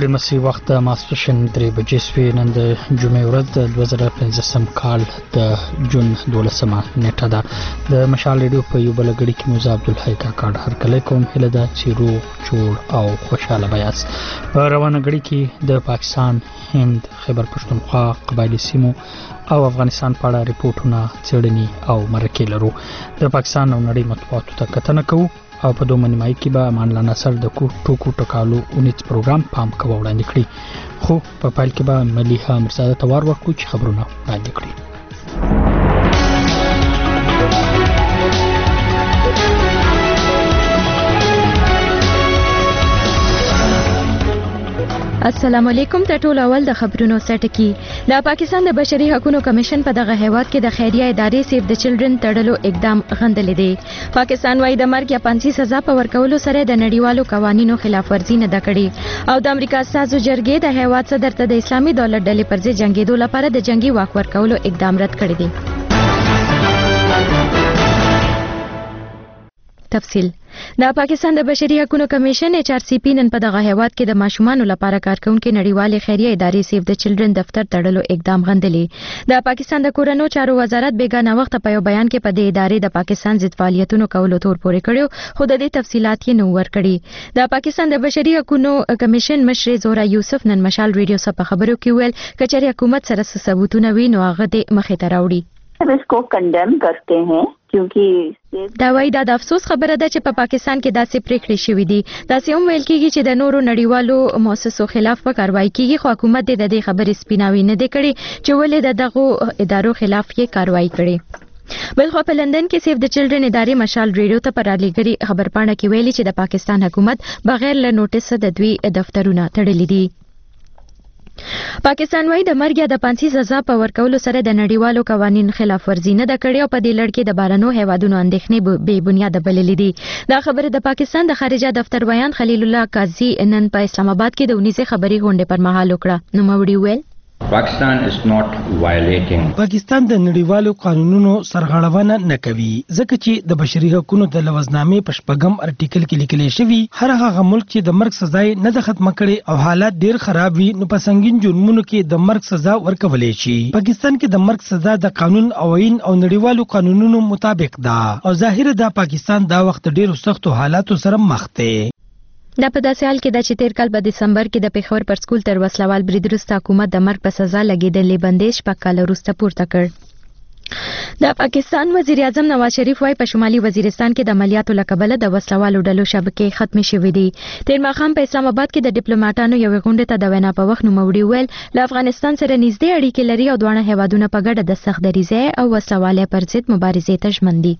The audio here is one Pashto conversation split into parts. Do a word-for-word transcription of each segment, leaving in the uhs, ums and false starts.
ستړي مسي وخت د ماسپښین درې بجې شوې. نن د جمعې ورځ د دوه زره پنځلسم کال د جون دولسمه نیټه ده. د مشال ریډیو په یو بل غړي کې موزه عبدالحی کاکړ هرکلی کوم. هیله ده چې روغ جوړ او خوشاله به یاست. په روانه غړي کې د پاکستان، هند، خیبر پښتونخوا، قبایلي سیمو او افغانستان په اړه ریپورتونه، څېړنې او مرکې لرو. د پاکستان او نړۍ مطبوعاتو ته کتنه کوو او په دوه نیمایي کې به امان الله ناصر د ټوکو ټکالو اونیز پروګرام پام کوه وړاندې کړي. خو په پایل کې به ملیحه مرزاده ته وار ورکړو چې خبرونه وړاندې کړي. السلام علیکم. ته ټول اول د خبرونو سټکی. د پاکستان د بشري حقوقو کمیشن په دغه هیواد کې د خیریه ادارې سیف د چلډرن تړلو اقدام غندلې دی. پاکستان وايي د مرګ یا پانسي سزا په ورکولو سره د نړیوالو قوانینو خلاف ورزي نه ده کړې او د امریکا سازو جرګې د هیواد صدر ته د اسلامي دولت ډلې پر ضد جنگیدو لپاره د جنگي واک ورکولو اقدام رد کړی دی. تفصیل. د پاکستان د بشري حقوقو کمیشن ایچ آر سی پی نن په دغه هیواد کې د ماشومانو لپاره کارکونکو نړیوالې خیریه ادارې سیف د چلډرن دفتر تړلو اقدام غندلی. د پاکستان د کورنیو چارو وزارت بیگانه وخت په یو بیان کې په دې ادارې د پاکستان ضد فعالیتونو کولو تور پورې کړو، خو د دې تفصيلات یې نو ورکړي. د پاکستان د بشري حقوقو کمیشن مشر زورا یوسف نن مشال ریډیو سره په خبرو کې ویل کچري حکومت سره ثبوتونه وي نو هغه د مخې ته راوړي. इसको कंडेम करते हैं क्योंकि دا وایي دا د افسوس خبره ده چې په پا پاکستان کې داسې پریکړې شوې دي. داسې هم ویل کېږي چې د نورو نړیوالو مؤسسو خلاف په کاروایی کېږي، خو حکومت د دې خبرې سپیناوي نه دی کړی چې ولې د دغه ادارو خلاف یې کاروایی کړي. بلخو په لندن کې سیف د چلډرن ادارې مشال ریډیو ته پر رالیږلي خبرپاڼه کې ویلي چې د پاکستان حکومت بغیر له نوټیس د دوی دفترونه تړلي دي. پاکستان وايي د مرګ یا د پانسي سزا په ورکولو سره د نړیوالو قوانینو خلاف ورزي نه ده کړې او په دې لړ کې د بارنو هیوادونو اندېښنې بې بنیاده بللې دي. دا خبره د پاکستان د خارجه دفتر ویان خلیل الله قاضي نن په اسلام آباد کې د اونیزه خبري غونډې پر مهال وکړه. نو موري ویل Pakistan is not violating. پاکستان د نړیوالو قانونونو سرغړونه نه کوي ځکه چې د بشري حقوقو د لوزنامې په شپږم ارټیکل کې لیکل شوی هر هغه ملک چې د مرګ سزا نه د ختم کړي او حالات ډیر خراب وي نو په سنگین جرمونو کې د مرګ سزا ورکولې شي. پاکستان کې د مرګ سزا د قانون او آئین او نړیوالو قانونونو مطابق ده او ظاهر ده پاکستان دا وخت ډیر سختو حالاتو سره مخ دی. دا په داسې حال کې د چې تیر کال په دسمبر کې د پیښور پر سکول تر وسلوال برید وروسته حکومت د مرګ په سزا لګېدلې بندیز شپږ کاله وروسته پورته کړ. د پاکستان وزیر اعظم نواز شریف وايي په شمالي وزیرستان کې د عملیاتو له کبله د وسلوالو ډلو شبکې ختمې شوې دي. تیر ماښام په اسلام آباد کې د ډیپلوماټانو یوې غونډې ته د وینا په وخت نوموړي ویل له افغانستان سره نږدې اړیکې لري او دواړه هیوادونه په ګډه د سخت دریځۍ او وسلوالۍ پر ضد مبارزې ته ژمن دي.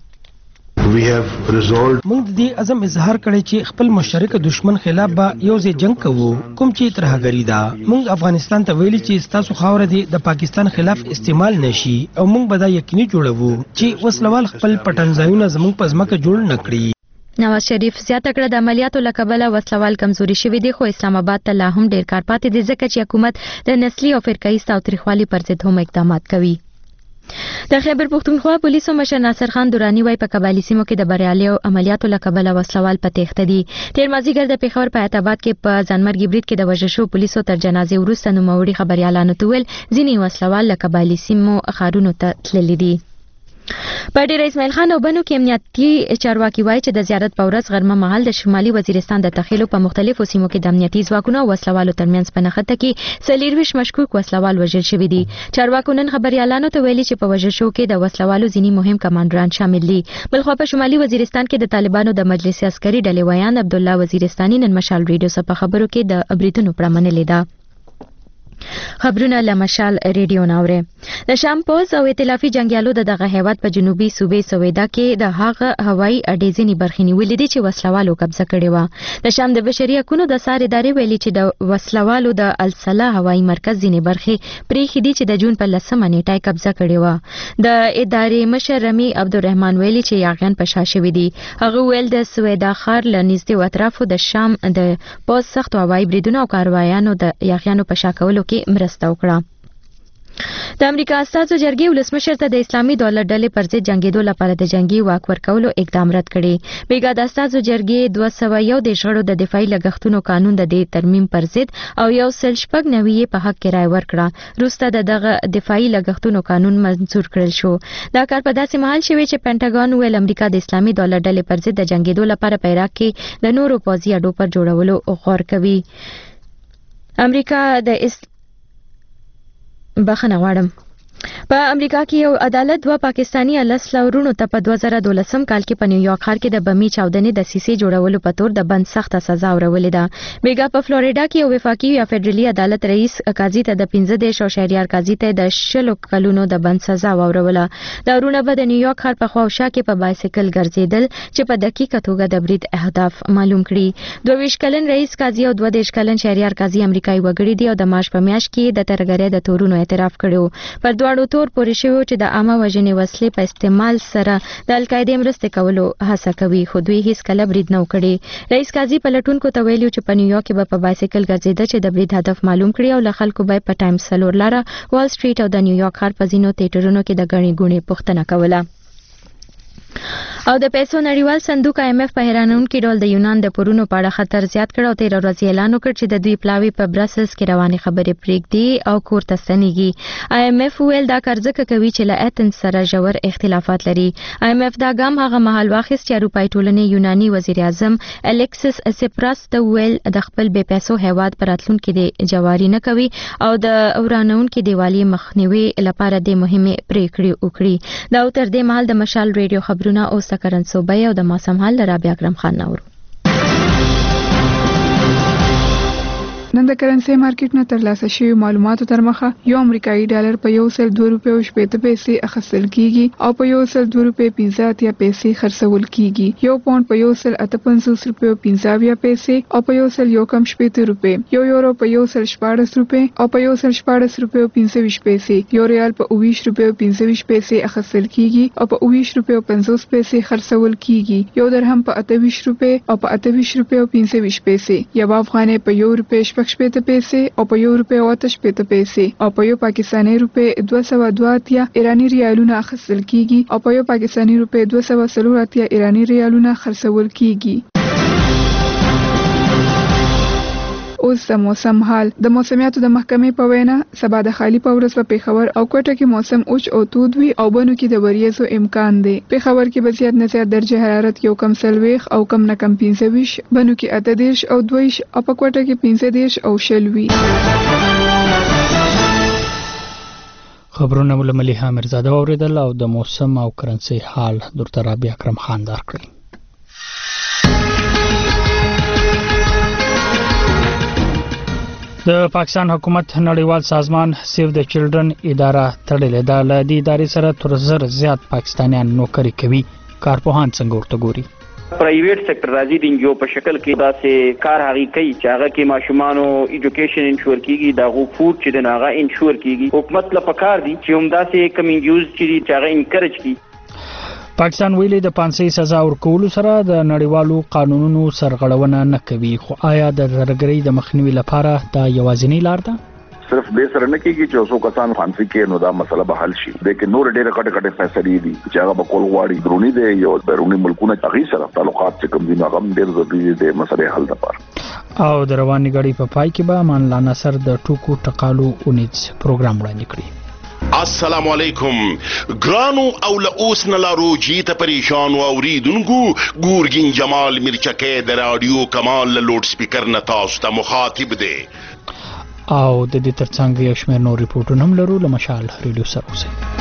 موږ د دې عزم اظهار کړی چې خپل مشترک دشمن خلاف به یو ځای جنگ کوو کوم چې ترهګری ده. موږ افغانستان ته ویلي چې ستاسو خاوره دي د پاکستان خلاف استعمال نشي او موږ به دا یقیني جوړوو چې وسلوال خپل پټنځایونه زموږ په ځمکه جوړ نه کړي. نواز شریف زیاته کړه د عملیاتو له کبله وسلوال کمزوري شوي دي، خو اسلام آباد ته لا هم ډیر کار پاتې دی ځکه چې حکومت د نسلي او فرقایي تاوتریخوالي پر ضد هم اقدامات کوي. د خیبر پښتونخوا پولیسو مشر ناصر خان دورانی وايي په قبایلي سیمو کې د بریالیو عملیاتو له کبله وسلوال په تېښته دي. تیر مازدیګر د پیښور په آباد کې په ځانمرګي برید کې د وژل شوو پولیسو تر جنازې وروسته نوموړي خبريالانو ته ویل ځینې وسلوال له قبایلي سیمو ښارونو ته تللي دي. په ډیر اسماعیل خان او بنو کې امنیتي چارواکي وایي چې د زیارت په ورځ غرمه مهال د شمالي وزیرستان د تخیلو په مختلفو سیمو کې د امنیتي ځواکونو او وسلوالو ترمنځ په نښته کې څلېرویشت مشکوک وسلوال وژل شوي دي. چارواکو نن خبريالانو ته ویلي چې په وژل شوو کې د وسلوالو ځینې مهم کمانډران شامل دي. بلخوا په شمالي وزیرستان کې د طالبانو د مجلس عسکري ډلې ویان عبدالله وزیرستاني نن مشال ریډیو سره په خبرو کې د بریدونو پړه منلې ده. خبرونه له مشال ریډیو ناوره. د شام پوز او ائتلافي جنگیالو د دغه هیواد په جنوبي صوبې سویدا کې د هغه هوایي اډې ځینې برخې نیولې دي چې وسلوالو قبضه کړې وه. د شام د بشري حقوقو د سار ادارې ویلي چې د وسلوالو د الصلا هوایي مرکز ځینې برخې پریښې دي چې د جون په لسمه نیټه قبضه کړې وه. د ادارې مشر رمی عبدالرحمن ویلي چې یاغیان په شا شوي دي. هغه ویل د سویدا ښار له نږدې اطرافو د شام د پوز سختو هوایي بریدونو او کاروایانو د یاغیانو په شا کولو کې مرسته وکړه. د امریکا استازو جرګې ولسمشر ته د اسلامي دولت ډلې پر ضد جنگیدو لپاره د جنگي واک ورکولو اقدام رد کړي. بیګا د استازو جرګې دوه سوه یو د شغړو د دفاعي لګښتونو قانون د دې ترمیم پر ضد او یو سل شپږ نوي په حق کې رائے ورکړه. روسته د دغه دفاعي لګښتونو قانون منظور کړل شو. دا کار په داسې مهال شوی چې پینټاګون ویل امریکا د اسلامي دولت ډلې پر ضد د جنگیدو لپاره په عراق کې د نورو پوځي اډو پر جوړولو غور کوي. امریکا د اس بخنه غواړم په امریکا کې یو عدالت دوه پاکستانی الاسلورونو ته په دوه زره دولسم کال کې په نیویارک ښار کې د بمي چاودنې د سیسې جوړولو په تور د بند سخته سزا ورولې ده. بیګا په فلوریډا کې یو وفاقي یا فدرالي عدالت رئیس قاضي ته د پنځه دیرش او شهریار قاضي ته د شلو کلونو د بند سزا وروله. دا ورونه به د نیویارک ښار په خوا او شا کې په بایسیکل ګرځېدل چې په دقیقه توګه د برید اهداف معلوم کړي. دوه ویشت کلن رئیس قاضي او دوه دیرش کلن شهریار قاضي امریکایي وګړي دي او د مارچ په میاشت کې د ترګرۍ د تورونو اعتراف کړو. پر دواړو تور پورې شوی چې د عامه وژنې وسلې په استعمال سره د القاعده مرسته کولو هڅه کوي، خو دوی هیڅ کله برید نه وکړي. رئیس قاضي پلټونکو ته ویلي چې په نیویارک کې به په بایسیکل ګرځېده چې د برید هدف معلوم کړي او له خلکو به په ټایم سلور لاره، وال سټریټ او د نیویارک ښار په ځینو تیټرونو کې د ګڼې ګوڼې پوښتنه کوله. او د پیسو نړیوال صندوق آی ایم ایف په حیرانونکي ډول د یونان د پورونو په اړه خطر زیات کړ او تیر ورځ اعلان وکړ چې د دوی پلاوی په برسلز کې روانې خبرې پرېږدي او کور ته ستنېږي. آی ایم ایف ویل دا کار ځکه کوي چې له ایتنز سره ژور اختلافات لري. آی ایم ایف دا ګام هغه مهال واخیست چې اروپایي ټولنې یوناني وزیر اعظم الیکسس سپراس ته ویل د خپل بې پیسو هیواد په راتلونکي د جواري نه کوي او د ورانونکي دیوالي مخنیوي لپاره د مهمې پریکړې وکړي. دا تر دې مهال د مشال ریډیو خبرونه او سکرنسو بیا او د موسم حال رابعه اکرم خان نورو. نن د کرنسي مارکیټ نه ترلاسه شوی معلوماتو تر مخه یو امریکایي ډالر په یو سل دوه روپۍ او شپږ پیسې اخیستل کیږي او په یو سل دوه روپۍ پنځه اتیا پیسې خرڅول کیږي. یو پاوند په یو سل اته پنځوس روپۍ او پنځه اویا پیسې او په یو سل یو کم شپږ روپۍ، یو یورو په یو سل شپاړس روپۍ او په یو سل شپاړس روپۍ او پنځه ویشت پیسې، یو ریال په اوه ویشت روپۍ او پنځه ویشت پیسې اخیستل کیږي او په اوه ویشت روپۍ او پنځوس پیسې خرڅول کیږي. یو درهم په اته ویشت روپۍ او په اته ویشت روپۍ او پنځه ویشت پیسې، یو افغانۍ په یو روپۍ شپږ شپېته پیسې او په یو روپۍ او اته شپېته پیسې او په یو پاکستاني روپۍ دوه سوه دوه اتیا ایراني ریالونه اخیستل کیږي او په یو پاکستاني روپۍ دوه سوه څلور اتیا ایراني ریالونه خرڅول کیږي. اوس د موسم حال. د موسمیاتو د محکمې په وینا سبا د خالی په ورځ په پیښور او کوټه کې موسم اوچ او تود وي او بنو کې د وریځو امکان دی. پیښور کې به زیات نه زیات درجه حرارت یو کم سلويخ او کم نه کم پنځه ویش، بنو کې اته دیرش او دویش او په کوټه کې پنځه دیرش او شل وي. خبرونه مله مليحه مرزاده اوریدل او د موسم او کرنسي حال درته رابعه اکرم خان درکړي. د پاکستان حکومت نړیوال سازمان سیو د چلډرن اداره تړلې ده. له دې ادارې سره تر زر زیات پاکستانیان نوکری کوي. کارپوهان څنګه ورته ګوري؟ پرایویټ سېکټر راځي د انجیو په شکل کې داسې کار هغه کوي چې هغه کې ماشومانو ایجوکیشن انشور کیږي، دا غو فود چې د هغه انشور کیږي. حکومت له پکار دي چې هم داسې کم انجیوز چې هغه انکریج کړي. پاکستان ویلي د پانسۍ سزا ورکولو سره د نړیوالو قانونونو سرغړونه نه کوي، خو آیا د ترګرۍ د مخنیوي لپاره دا یوازینی لار ده؟ صرف دې سره نه کېږي چې اوسو کسان فانسي کې نو دا مسله به حل شي. لیکن نور ډېر کټ کټ فیصلې دي چې هغه به کول غواړي. درونی دی یو بیرونی ملکونه هغه سره تعلقات چې کوم دي هغه ډېر ضروري دي مسله حل لپاره. او د رواني غړي په پای کې به امان الله نصر د ټوکو ټقالو اونیز پروګرام وړاندې کړي. السلام علیکم ګرانو او لوس نلارو جیت پریشان او اوریدونکو ګورګین جمال مرچکه د رادیو کمال لوډ سپیکر نه تاسو ته مخاطب دی او د دې ترڅنګ یو شمېر نور ریپورتونه هم لرو. له مشال ریډیو سره اوسئ.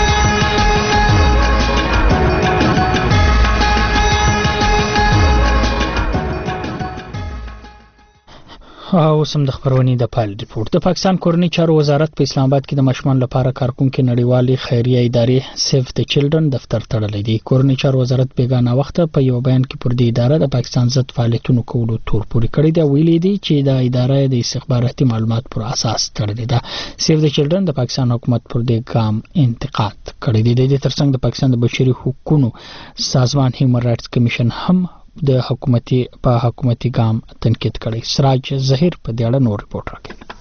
او سم د خبرونې د پال ریپورت. د پاکستان کورنۍ چارو وزارت په اسلام آباد کې د ماشومان لپاره کارکونکو نړیوالې خیریه ادارې سیو د چلډرن دفتر تړلی دی. کورنۍ چارو وزارت بیگانه وخت په یو بیان کې پر دې اداره د پاکستان ضد فعالیتونو کولو تور پورې کړی دی. ویلي دی چې د اداره د استخباراتي معلومات پر اساس تړلې ده. سیو د چلډرن د پاکستان حکومت پر دې ګام انتقاد کړی دی. د ترڅنګ د پاکستان د بشري حقوقو سازمان هیومن رائټس کمیشن هم د حکومتي په حکومتي ګام تنقید کړي. سراج ظهیر په دې اړه نور ریپورت راکړي.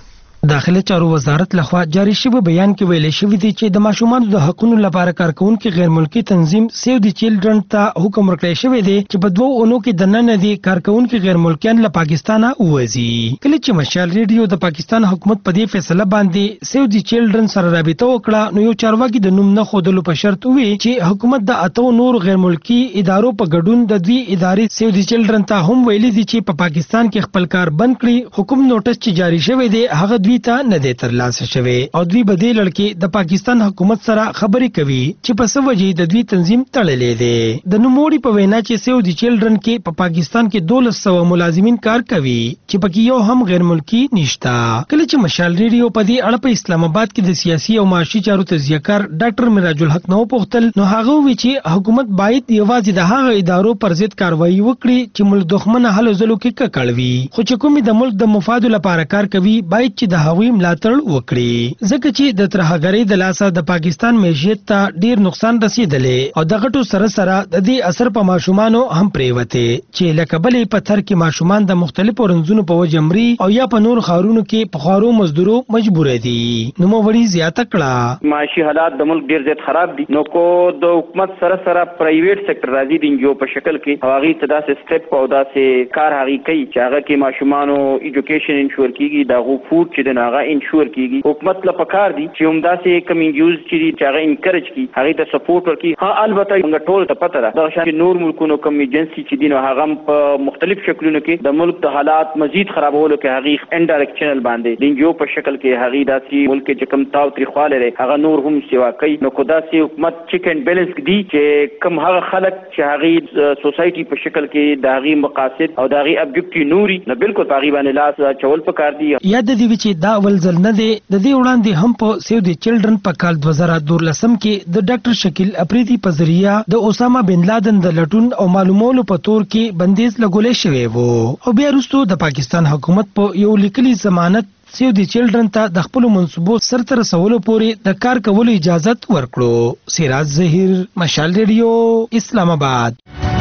داخله چارو وزارت لخوا جاری شوی بیان کې ویل شوی دی چې د ماشومان د حقوقو لپاره کارکونکو غیر ملکی تنظیم سیو دی چیلډرن ته حکم ورکړی شوی دی چې په دوه اونو کې د نن دی کارکونکو غیر ملکیان له پاکستانه ووځي. کله چې مشال ریډیو د پاکستان حکومت په دې فیصله باندې سیو دی چیلډرن سره رابطه وکړه نو یو چارواکي د نوم نه خودلو په شرط وی چې حکومت د اتو نور غیر ملکی ادارو په ګډون د دوی ادارې سیو دی چیلډرن ته هم ویلي دي چې په پا پاکستان کې خپل کار بند کړي. حکم نوټس چې جاری شوی دی هغه دوی ته نه دی ترلاسه شوی او دوی به د لړکې د پاکستان حکومت سره خبرې کوي چې په څه وجې د دوی تنظیم تړلې دی. د نوموړي په وینا چې سیو دی چیلډرن کې په پا پاکستان کې دولس سوه ملازمین کار کوي چې پکې یو هم غیر ملکی نشته. کله چې مشال ریډیو په دې اړه په اسلام آباد کې د سیاسي او معاشي چارو تجزیهکار ډاکټر میراج الحق نو پوښتل نو هغه وی چې حکومت باید یوازې د هغه ادارو پر ضد کاروایی وکړي چې ملک دښمنه هلو ځلو کې ککړوي خو چې کومې د ملک د مفاد لپاره کار کوي باید چې د هغوی ملاتړ وکړي ځکه چې د ترهګرۍ د لاسه د پاکستان معیشت ته ډیر نقصان رسیدلې او د غټو سره سره د دې اثر په ماشومانو هم پریوته چې لکه بلې پتھر کې ماشومان د مختلفو رنځونو په وجه مري او یا په نور خارونو کې په خارو مزدورو مجبور دي. نو موري زیاته کړه معاشي حالات د ملک ډیر زیات خراب دي نو کو د حکومت سره سره پرایویټ سېکټر راځي د انجیو په شکل کې هغه ته داسې سټپ او داسې کار هغه کوي چې هغه کې ماشومانو ایجوکیشن انشور کیږي دا غو فود چې د ناغه انشور کیږي. حکومت له پکار دي چې هم داسې کم انجیوز چې هغه انکریج کی هغه ته سپورټ ورکړي. ها البته موږ ټول ته پته ده دا شان نور ملکونو کم ایجنسی چې دین هغه په مختلف شکلونو کې د ملک د حالات مزید خرابولو کې هغه انډایرکټ چینل باندې د انجیو په شکل کې هغه داسې ملک چې کم تاو تاریخواله لري هغه نور هم سیوا کوي. نو کو داسې حکومت چیک اینڈ بیلنس دی چې کم هغه خلک چې هغه سوسایټي په شکل کې د هغه مقاصد او د هغه ابجیکټیو نوري نه بالکل تقریبا لاس چول پکار دی. یاد دی چې دا اول ځل نه دی د دې وړاندې هم په سیو دی چیلډرن په کال دوه زره دولسم کې د ډاکټر شکیل اپریدي په ذریعہ د اسامه بن لادن د لټون او معلومولو په تور کې بندیز لګولې شوی وو او بیا وروسته د پاکستان حکومت په یو لیکلي ضمانت سیو دی چیلډرن ته د خپل منصوبو سرته رسولو پورې د کار کولو اجازه ورکړو. سراج ظهیر مشال ریډیو اسلام آباد.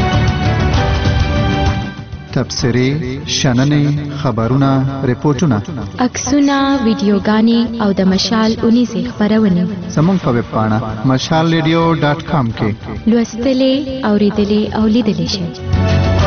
تبصرې شننې خبرونه ریپورتونه عکسونه ویډیوګانې او د مشال اونیزې خبرونه زموږ په ویب پاڼه مشال ریډیو ډاټ کام کې لوستلې اوریدلې او لیدلې شئ.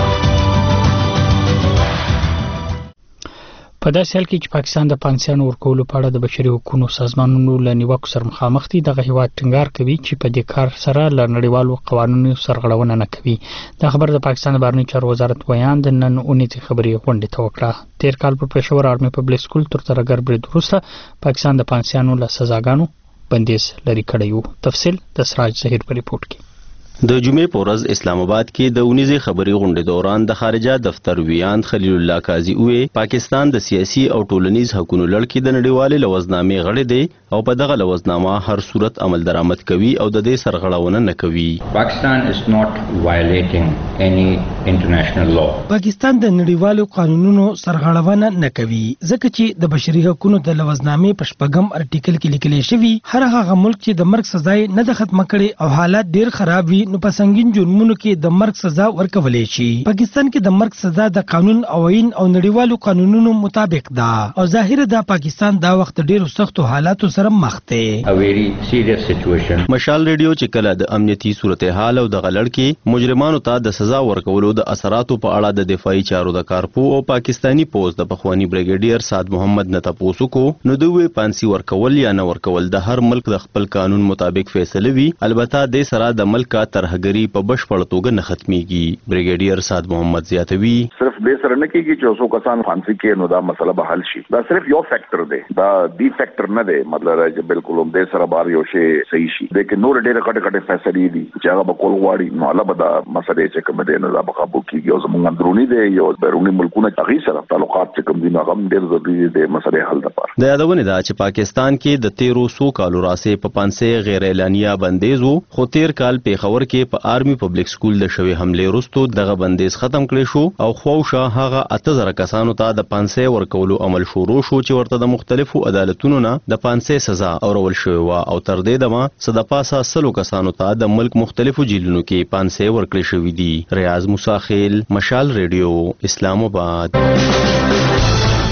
په داسې حال کې چې پاکستان د پانسیانو ورکولو په اړه د بشري حقوقو سازمانونو له نیوکو سره مخامخ دي دغه هیواد ټینګار کوي چې په دې کار سره له نړیوالو قوانینو سرغړونه نه کوي. دا خبر د پاکستان د بهرنیو چارو وزارت ویان د نن اونیزې خبري غونډې ته وکړه. تیر کال په پېښور آرمي پبلک سکول تر ترګر برید وروسته پاکستان د پانسیانو له سزاګانو بندیز لري کړی وو. تفصیل د سراج ظهیر په ریپورت کې. د جمعې په ورځ اسلام آباد کې د اونیزې خبري غونډې دوران د خارجه دفتر ویان خلیل الله قاضي وې پاکستان د سیاسي او ټولنیز حقوقو لړ کې د نړیوالې لوزنامې غړی دی او په دغه لوزنامه هر صورت عمل درآمد کوي او د دې سرغړونه نه کوي. Pakistan is not violating any international law. پاکستان د نړیوالو قانونونو سرغړونه نه کوي ځکه چې د بشري حقوقو د لوزنامې په شپږم ارټیکل کې لیکل شوی هر هغه ملک چې د مرګ سزا نه د ختم کړي او حالات ډیر خراب وي نو په سنگین جرمونو کې د مرګ سزا ورکولې شي. پاکستان کې د مرګ سزا د قانون او آئین او نړیوالو قانونونو مطابق ده او ظاهر ده پاکستان دا وخت ډیرو سختو حالاتو سره مخ دی. A very serious situation. مشال ریډیو چې کله د امنیتي صورتحال او د غلړ کې مجرمانو ته د سزا ورکولو د اثراتو په اړه د دفاعي چارو د کارپو او پاکستانی پوز د پخوانی بریګیډیر سعد محمد نه تاسو کو نو دوی پانسی ورکول یا نه ورکول د هر ملک د خپل قانون مطابق فیصله وی. البته د سره د ملک ترهګری په بشپړ توګه نه ختميږي. بریګیډیر سعد محمد زیاتوي صرف به سره نه کیږي چې اوسو کسان فانسی کې نو دا مسله به حل شي. دا صرف یو فیکٹر دی دا دی فیکٹر نه دی مطلب چې بالکل هم د سره بار یو شی صحیح شي لیکن نور ډېر کټ کټ فیصلې دي چې هغه به کول غواړي نو الله به دا مسله چې کوم دی نه دا به قابو کیږي او زموږ اندرونی دی یو بیرونی ملکونه هغه سره تعلقات چې کوم دي نو هغه ډېر ضروري دي مسله حل لپاره. د یادونه ده چې پاکستان کې د تیرو سو کالو راسه په پانسه غیر اعلانیه بندیز وو خو تیر کال پیښور کې په آرمي پبلک سکول د شوی حمله وروسته دغه بندیز ختم کړي شو او خوښه هغه اته زره کسانو ته د پانسه ورکولو عمل شروع شو چې ورته د مختلفو عدالتونو نه د پانسه سزا اورول شوی و او تر دې دمه صد پاسه سلو کسانو ته د ملک مختلفو جیلونو کې پانسه ورکړي شوی دي. ریاض موسی خیل مشال ریډیو اسلام آباد.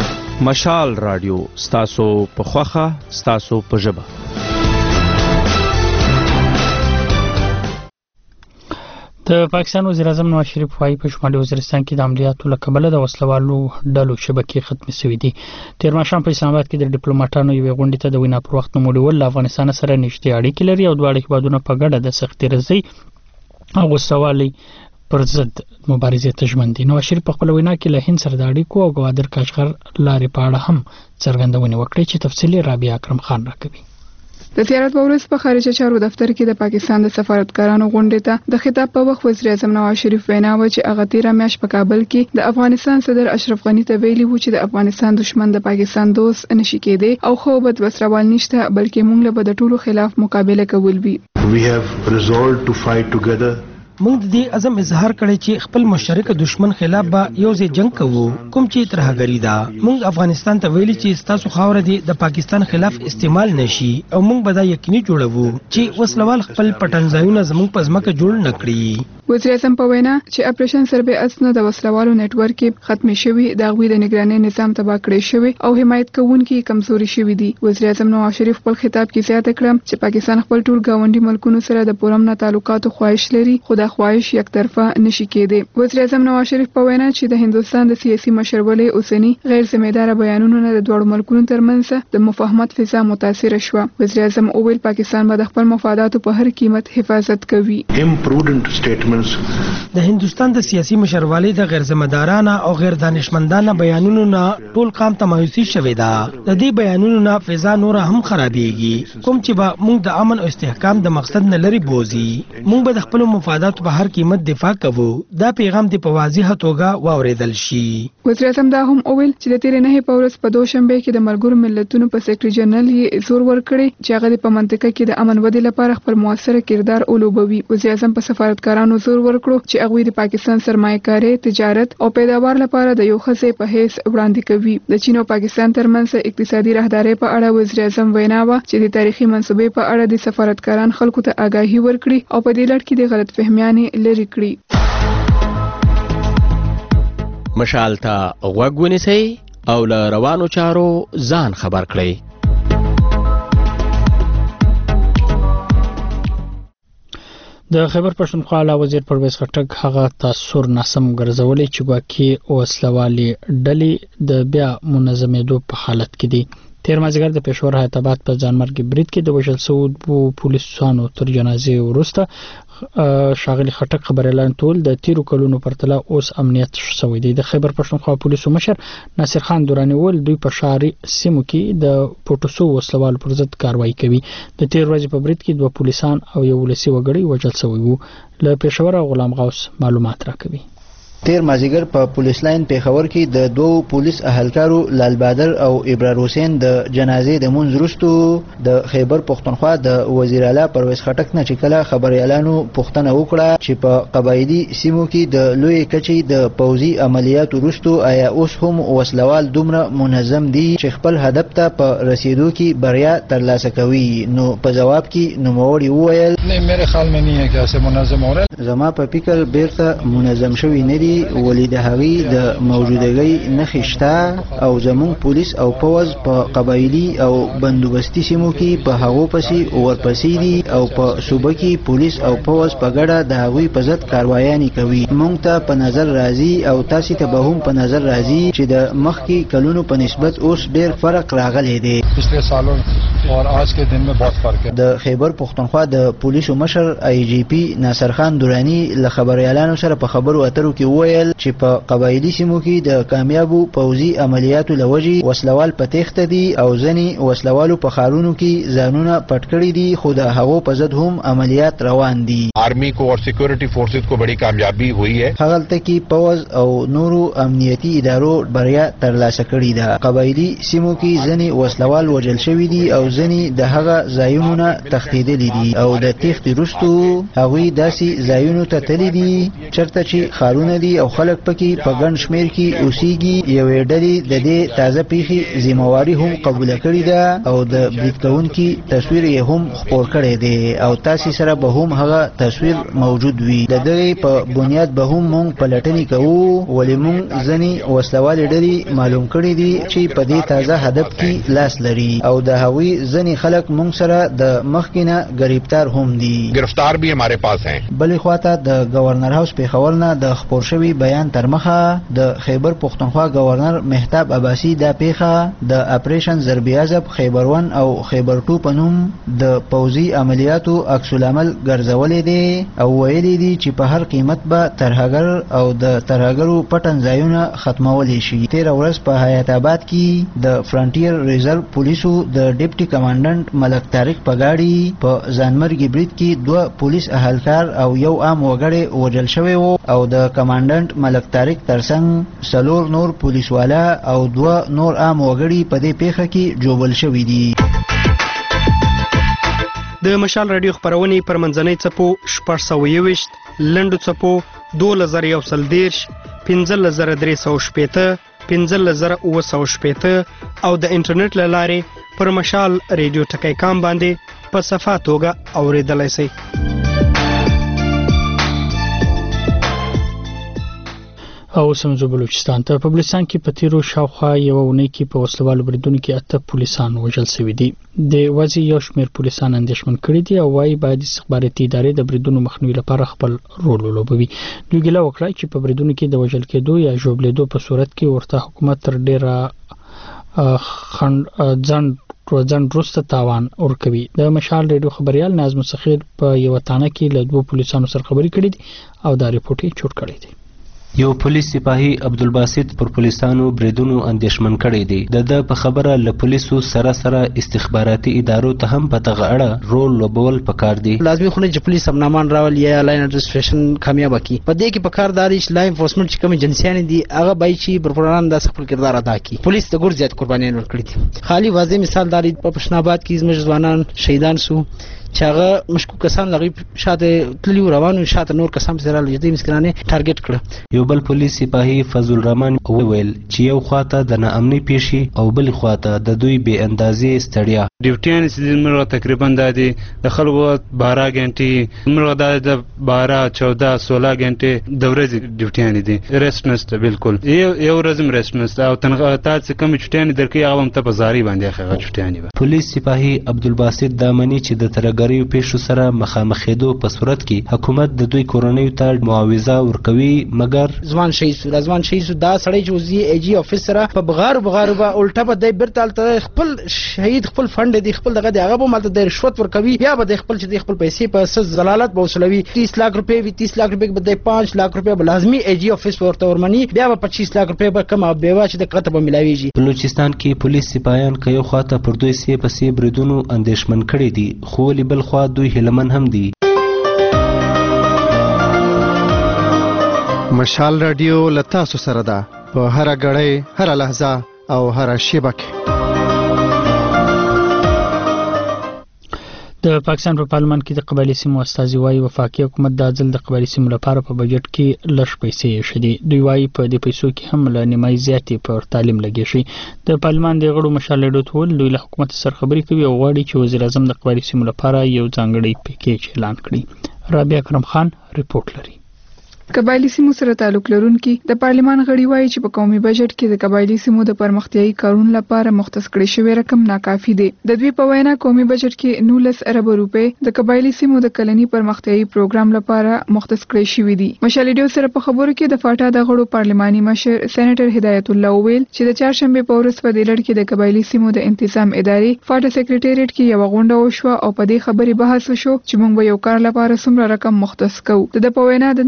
مشال رادیو ستاسو په خوخه ستاسو په ژبه. د پاکستان وزیر اعظم نواز شریف وايي په شمالي وزیرستان کې د عملیاتو له کبله د وسلوالو ډلو شبکې ختمې شوې دي. تیر ماښام په اسلام آباد کې د ډیپلوماټانو یوې غونډې ته د وینا پر وخت نوموړي له افغانستان سره نږدې اړیکې لري او دواړه هیوادونه په ګډه د سختې رضۍ او وسوالۍ پر ضد مبارزې ته ژمن دي. نواز شریف په خپل وینا کې له هند سره د اړیکو او ګوادر کاشغر لارې په اړه هم څرګندونې وکړې چې تفصیلي رابعه اکرم خان راکوي. د زیارت په ورځ په خارجه چارو دفتر کې د پاکستان د سفارتکارانو غونډې ته د خطاب په وخت وزیر اعظم نواز شریف وینا و چې هغه تیره میاشت په کابل کې د افغانستان صدر اشرف غنی ته ویلي و چې د افغانستان دشمن د پاکستان دوست نشي کېدی او خو بد وسروال نشته بلکې موږ له د ټولو خلاف مقابله کول وی. We have resolved to fight together. موږ د دې عزم اظهار کړی چې خپل مشترک دشمن خلاف به یو ځای جنگ کوو کوم چې ترهګری ده. موږ افغانستان ته ویلي چې تاسو خاور دي د پاکستان خلاف استعمال نشي او موږ به دا یقیني جوړوو چې وسلوال خپل پټنځایونه زموږ په ځمکه جوړ نه کړي. وزیر اعظم په وینا چې اپریشن سربې اسنه د وسلوالو نتورک ختم شوی د غوی د نگرانۍ نظام تباه کړی شوی او حمایت کوونکي کمزوري شوی دي. وزیر اعظم نواز شریف خپل خطاب کې زیاته کړم چې پاکستان خپل ټول گاونډي ملکونو سره د پرامن تعلقاتو خواهش لري خو دا خواهش یک طرفه نشي کېدی. وزیر اعظم نواز شریف په وینا چې د هندستان د سیاسي مشرولې اوسنی غیر ذمہ دار بیانونو نه د دوړو ملکونو ترمنځ د مفاهمت فضا متاثر شوه. وزیر اعظم اوویل پاکستان به د خپل مفاداتو په هر قیمت حفاظت کوي. Imprudent statements د هندستان د سیاسي مشرولې د غیر ذمہ دارانه او غیر دانشمندانه بیانونو نه ټول قام ته مایوسي شوې ده. د دې بیانونو نه فضا نور هم خرابېږي کوم چې به موږ د امن او استحکام د مقصد نه لري بوزي. موږ به د خپل مفاداتو په هر قیمت دفاع کوو. دا پیغام د په واضحه توګه واوریدل شي. وزیر اعظم دا هم اویل چې د تیرې نه په ورځ په دوشنبه کې د ملګرو ملتونو په سیکرټری جنرال یې زور ورکړي چې هغه په منطقه کې د امن ودې لپاره خپل موثر کردار ولوبوي. وزیر اعظم په سفارتکارانو زور ورکړو چې هغه د پاکستان سرمایه‌کاري تجارت او پیداوار لپاره د یو ښځې په حیث وړاندې کوي. د چین او پاکستان ترمنځ اقتصادي راهداري په اړه وزیر اعظم وینا و چې د تاریخي منصوبې په اړه د سفارتکاران خلکو ته آگاهي ورکړي او په دې لړ کې د غلط فهمیانې لري کړي. مشال ته غوږ ونیسئ او له روانو چارو ځان خبر کړئ. د خیبر پښتونخوا اعلی وزیر پرویز خټک هغه تاثر ناسم ګرځولې چې ګواکې وسلوالي ډلې د بیا منظمېدو په حالت کې دي. تیر مازیګر د پېښور حیدرآباد په ځانمرګي برید کې د وژل شوو پولیسانو تر جنازې وروسته شاغلي خټک خبر اعلان ټول د تیرو کلونو پرتله اوس امنیت شوی دی. د خیبر پښتونخوا پولیسو مشر ناصر خان دورانی ول دوی په شهري سیمو کې د پټوسو وسلوالو پر ضد کاروایی کوي. د تیر ورځې په برید کې دوه پولیسان او یو ولسی وګړي وژل شوي وو. له پېښور غلام غوث معلومات راکوي. تیر مازیګر په پولیس لاین پېښور کې د دوو پولیس اهلکارو لال بادر او ابرار حسین د جنازې د منځ وروسته د خیبر پښتونخوا د وزیر اعلی پرویز خټک نه چې کله خبر اعلانو پوښتنه وکړه چې په قبایلي سیمو کې د لوی کچې د پوځي عملیاتو وروسته آیا اوس هم وسلوال دومره منظم دي چې خپل هدف ته په رسیدو کې بریا ترلاسه کوي. نو په جواب کې نوموړي وویل نه میرے خیال میں نہیں ہے کہ ایسے منظم ہو رہا ہے. زما په فکر بیرته منظم شوی نه دي ولې د هغې د موجودګۍ نښې شته او زموږ پولیس او پوځ په قبایلي او بندوبستي سیمو کې په هغو پسې ورپسې دي او په صوبه کې پولیس او پوځ په ګډه د هغوی په ضد کاروایانې کوي. موږ ته په نظر راځي او تاسې ته به هم په نظر راځي چې د مخکې کلونو په نسبت اوس ډېر فرق راغلی دی. پچھلے سالوں اور آج کے دن میں بہت فرق ہے. د خیبر پښتونخوا د پولیسو مشر آی جی پی ناصر خان دورانی له خبر اعلانو سره په خبرو اترو کې وویل چې په قبایلي سیمو کې د کامیابو پوځي عملیاتو لوجې وسلوال په تېښته دي او ځینې وسلوالو په ښارونو کې ځانونه پټ کړي دي خو د هغو په ضد هم عملیات روان دي. آرمی کو اور سیکورټي فورسز کو بڑی کامیابی ہوئی ہے. هغلته کې پوځ او نورو امنیتي ادارو بریا ترلاسه کړې ده. قبایلي سیمو کې ځینې وسلوال وژل شوي دي او ځنی د هغه ځایونو نه تښتیدلي دي او د تېښتې وروستو هغوی داسې ځایونو ته تللي دي چېرته چې ښارونه دي او خلک پکې په ګڼ شمېر کې اوسېږي. یوې ډلې د دې تازه پیښې ذمهواري هم قبوله کړې ده او د برید کوونکي تصویر یې هم خپور کړی دی او تاسې سره به هم هغه تصویر موجود وي. د دغې په بنیاد به هم موږ پلټنې کوو ولې موږ ځینې وسلوالې ډلې معلوم کړي دي چې په دې تازه هدف کې لاس لري او د هغوی ځینې خلک موږ سره د مخکې نه ګرفتار هم دي. गिरफ्तार भी हमारे पास हैं. بلې خواته د گورنر هاوس پېښور نه د خپور شوي بیان تر مخه د خیبر پښتونخوا گورنر مهتاب عباسي دا پیښه د اپریشن ضربې عزب خیبر ون او خیبر ټو په نوم د پوځي عملیاتو عکس العمل ګرځولې دی او ویلي دي چې په هر قیمت به ترهګر او د ترهګرو پټن ځایونه ختمولی شي. تېره ورځ په حیات آباد کې د فرانټیر ریزرو پولیسو د ډیپټي کمانډنټ ملک طارق په ګاډي په ځانمرګي برید کې دوه پولیس اهلکار او یو عام وګړی وژل شوی و او د کمانډنټ ملک طارق ترڅنګ څلور نور پولیسوالا او دوه نور عام وګړي په دې پیښه کې جوبل شوي دي. د مشال رادیو خبرونې پر منځنۍ څپو شپږ سوه یوویشت لنډو څپو دولس زره یو سل دېرش پنځلس زره درې سوه شپېته پنځلس زره اووه سوه شپېته او د انټرنیټ له لارې پر مشال ریډیو ټکی کام باندې په صفا توګه اورېدلی سئ. او سمزو بلوچستان ته په بلوچستان کې په تیرو شاوخوا یوه اونۍ کې په وسلوالو بریدونو کې اته پولیسان وژل شوي دي. د وضع یو شمېر پولیسان اندېښمن کړي دي او وایي باید استخباراتي ادارې د بریدونو مخنیوي لپاره خپل رول ولوبوي. دوی ګیله وکړه چې په بریدونو کې د وژل کېدو یا ژوبلېدو په صورت کې ورته حکومت تر ډېره ځنډ ځنډ وروسته تاوان ورکوي. د مشال ریډیو خبریال ناظم سخیر په یوه تانه کې له دوو پولیسانو سره خبرې کړې دي او دا ریپورټ یې چوټ کړی دی. یو پولیس سپاهي عبدالباسط پر پولیسانو بریدونو اندېښمن کړی دی. د د په خبره له پولیسو سره سره استخباراتي ادارو ته هم په دغه اړه رول لوبول پکار دی. لازمي خو نه چې پولیس امنامان راول یا لاین اډمنسټریشن کامیاب کړي. په دې کې پکار دی چې لاین انفورسمنت چې کوم ایجنسیان دي هغه باید چې برپرانان د خپل کردار ادا کړي. پولیس د ګور زیات قربانیان ورکړي دي. خالي واضح مثال داري په پښناباد کې زموږ ځوانان شهیدان سو چې هغه مشکوک کسان لغوي شاته تللی روانو شاته نور کسان سره لږه مسکرانه ټارګټ کړ. یو بل پولیس سپاهي فضل الرحمن وویل چې یو خواته د ناامنۍ پیښې او بل خواته د دوی بې اندازې ستړیا. ډیوټیان چې موږ تقریبا د د خلکو بارہ غنټې موږ د بارہ چودہ سولہ غنټې د ورځې ډیوټیان دي. ریسټ نشته بالکل. یو ورځم ریسټ نشته او تنخواه تاسو کوم چټیان درکې هغه هم ته په زاري باندې هغه چټیان دي. پولیس سپاهي عبدالباسط دامنی چې د ترګریو پیښو سره مخامخېدو په صورت کې حکومت د دوی کورنیو ته معاوضه ورکوي مګر ځوان شهید سو ځوان شهید سو دا سړی چې وزي ایجی افیسر په بغار بغار به الټا به د برتال ته خپل شهید خپل فند دی خپل دغه هغه به مالته د رشوت ورکوي یا به د خپل چې د خپل پیسې په اساس زلالت به وسلوي. تیس लाख रुपए وی تیس लाख रुपए به د پانچ लाख रुपए به لازمي ایجی افیس ورته ورمني بیا به پچیس लाख रुपए به کم بیوا چې د قطه به ملاويږي. بلوچستان کې پولیس سپاهیان کيو خواته پر دوی سي پسې بریدونو اندېښمن کړي دي خو بل خوا دوی هلمن هم دي. مشال رادیو لتاسو سره ده په هر غړې هر لحظه او هر شیبه کې. د پاکستان په پارلمان کې د قبایلی سیمو استازي وايي وفاقي حکومت د ځل د قبایلی سیمو لپاره په بجټ کې لږ پیسې شدي. دوی وايي په دې پیسو کې هم له نیمایي زیاتې پر تعلیم لګي شي. د پارلمان د غړو مشال ریډیو ټول دوی له حکومت سره خبرې کوي او غواړي چې وزیر اعظم د قبایلی سیمو لپاره یو ځانګړی پیکیج اعلان کړي. رابعه اکرم خان ریپورت لري. قبایلی سیمو سره تعلق لرونکي د پارلمان غړي وایي چې په قومي بجټ کې د قبایلی سیمو د پرمختیايي کارونو لپاره مختص کړي شوی رقم ناکافي دی. د دوی په وینا قومي بجټ کې نولس ارب روپۍ د قبایلی سیمو د کلني پرمختیايي پروګرام لپاره مختص کړي شوی دي. مشالډیو سره په خبرو کې د فاټا د غړو پارلماني مشر سېنیټر هدایت الله ویل چې د چهارشنبه په ورځ په دې لړ کې د قبایلی سیمو د انتظام ادارې فاټا سیکریټریټ کې یو غونډه وشوه او په دې خبرې بحث وشو چې موږ به یو کار لپاره څومره رقم مختص کوو. د په وینا د نولس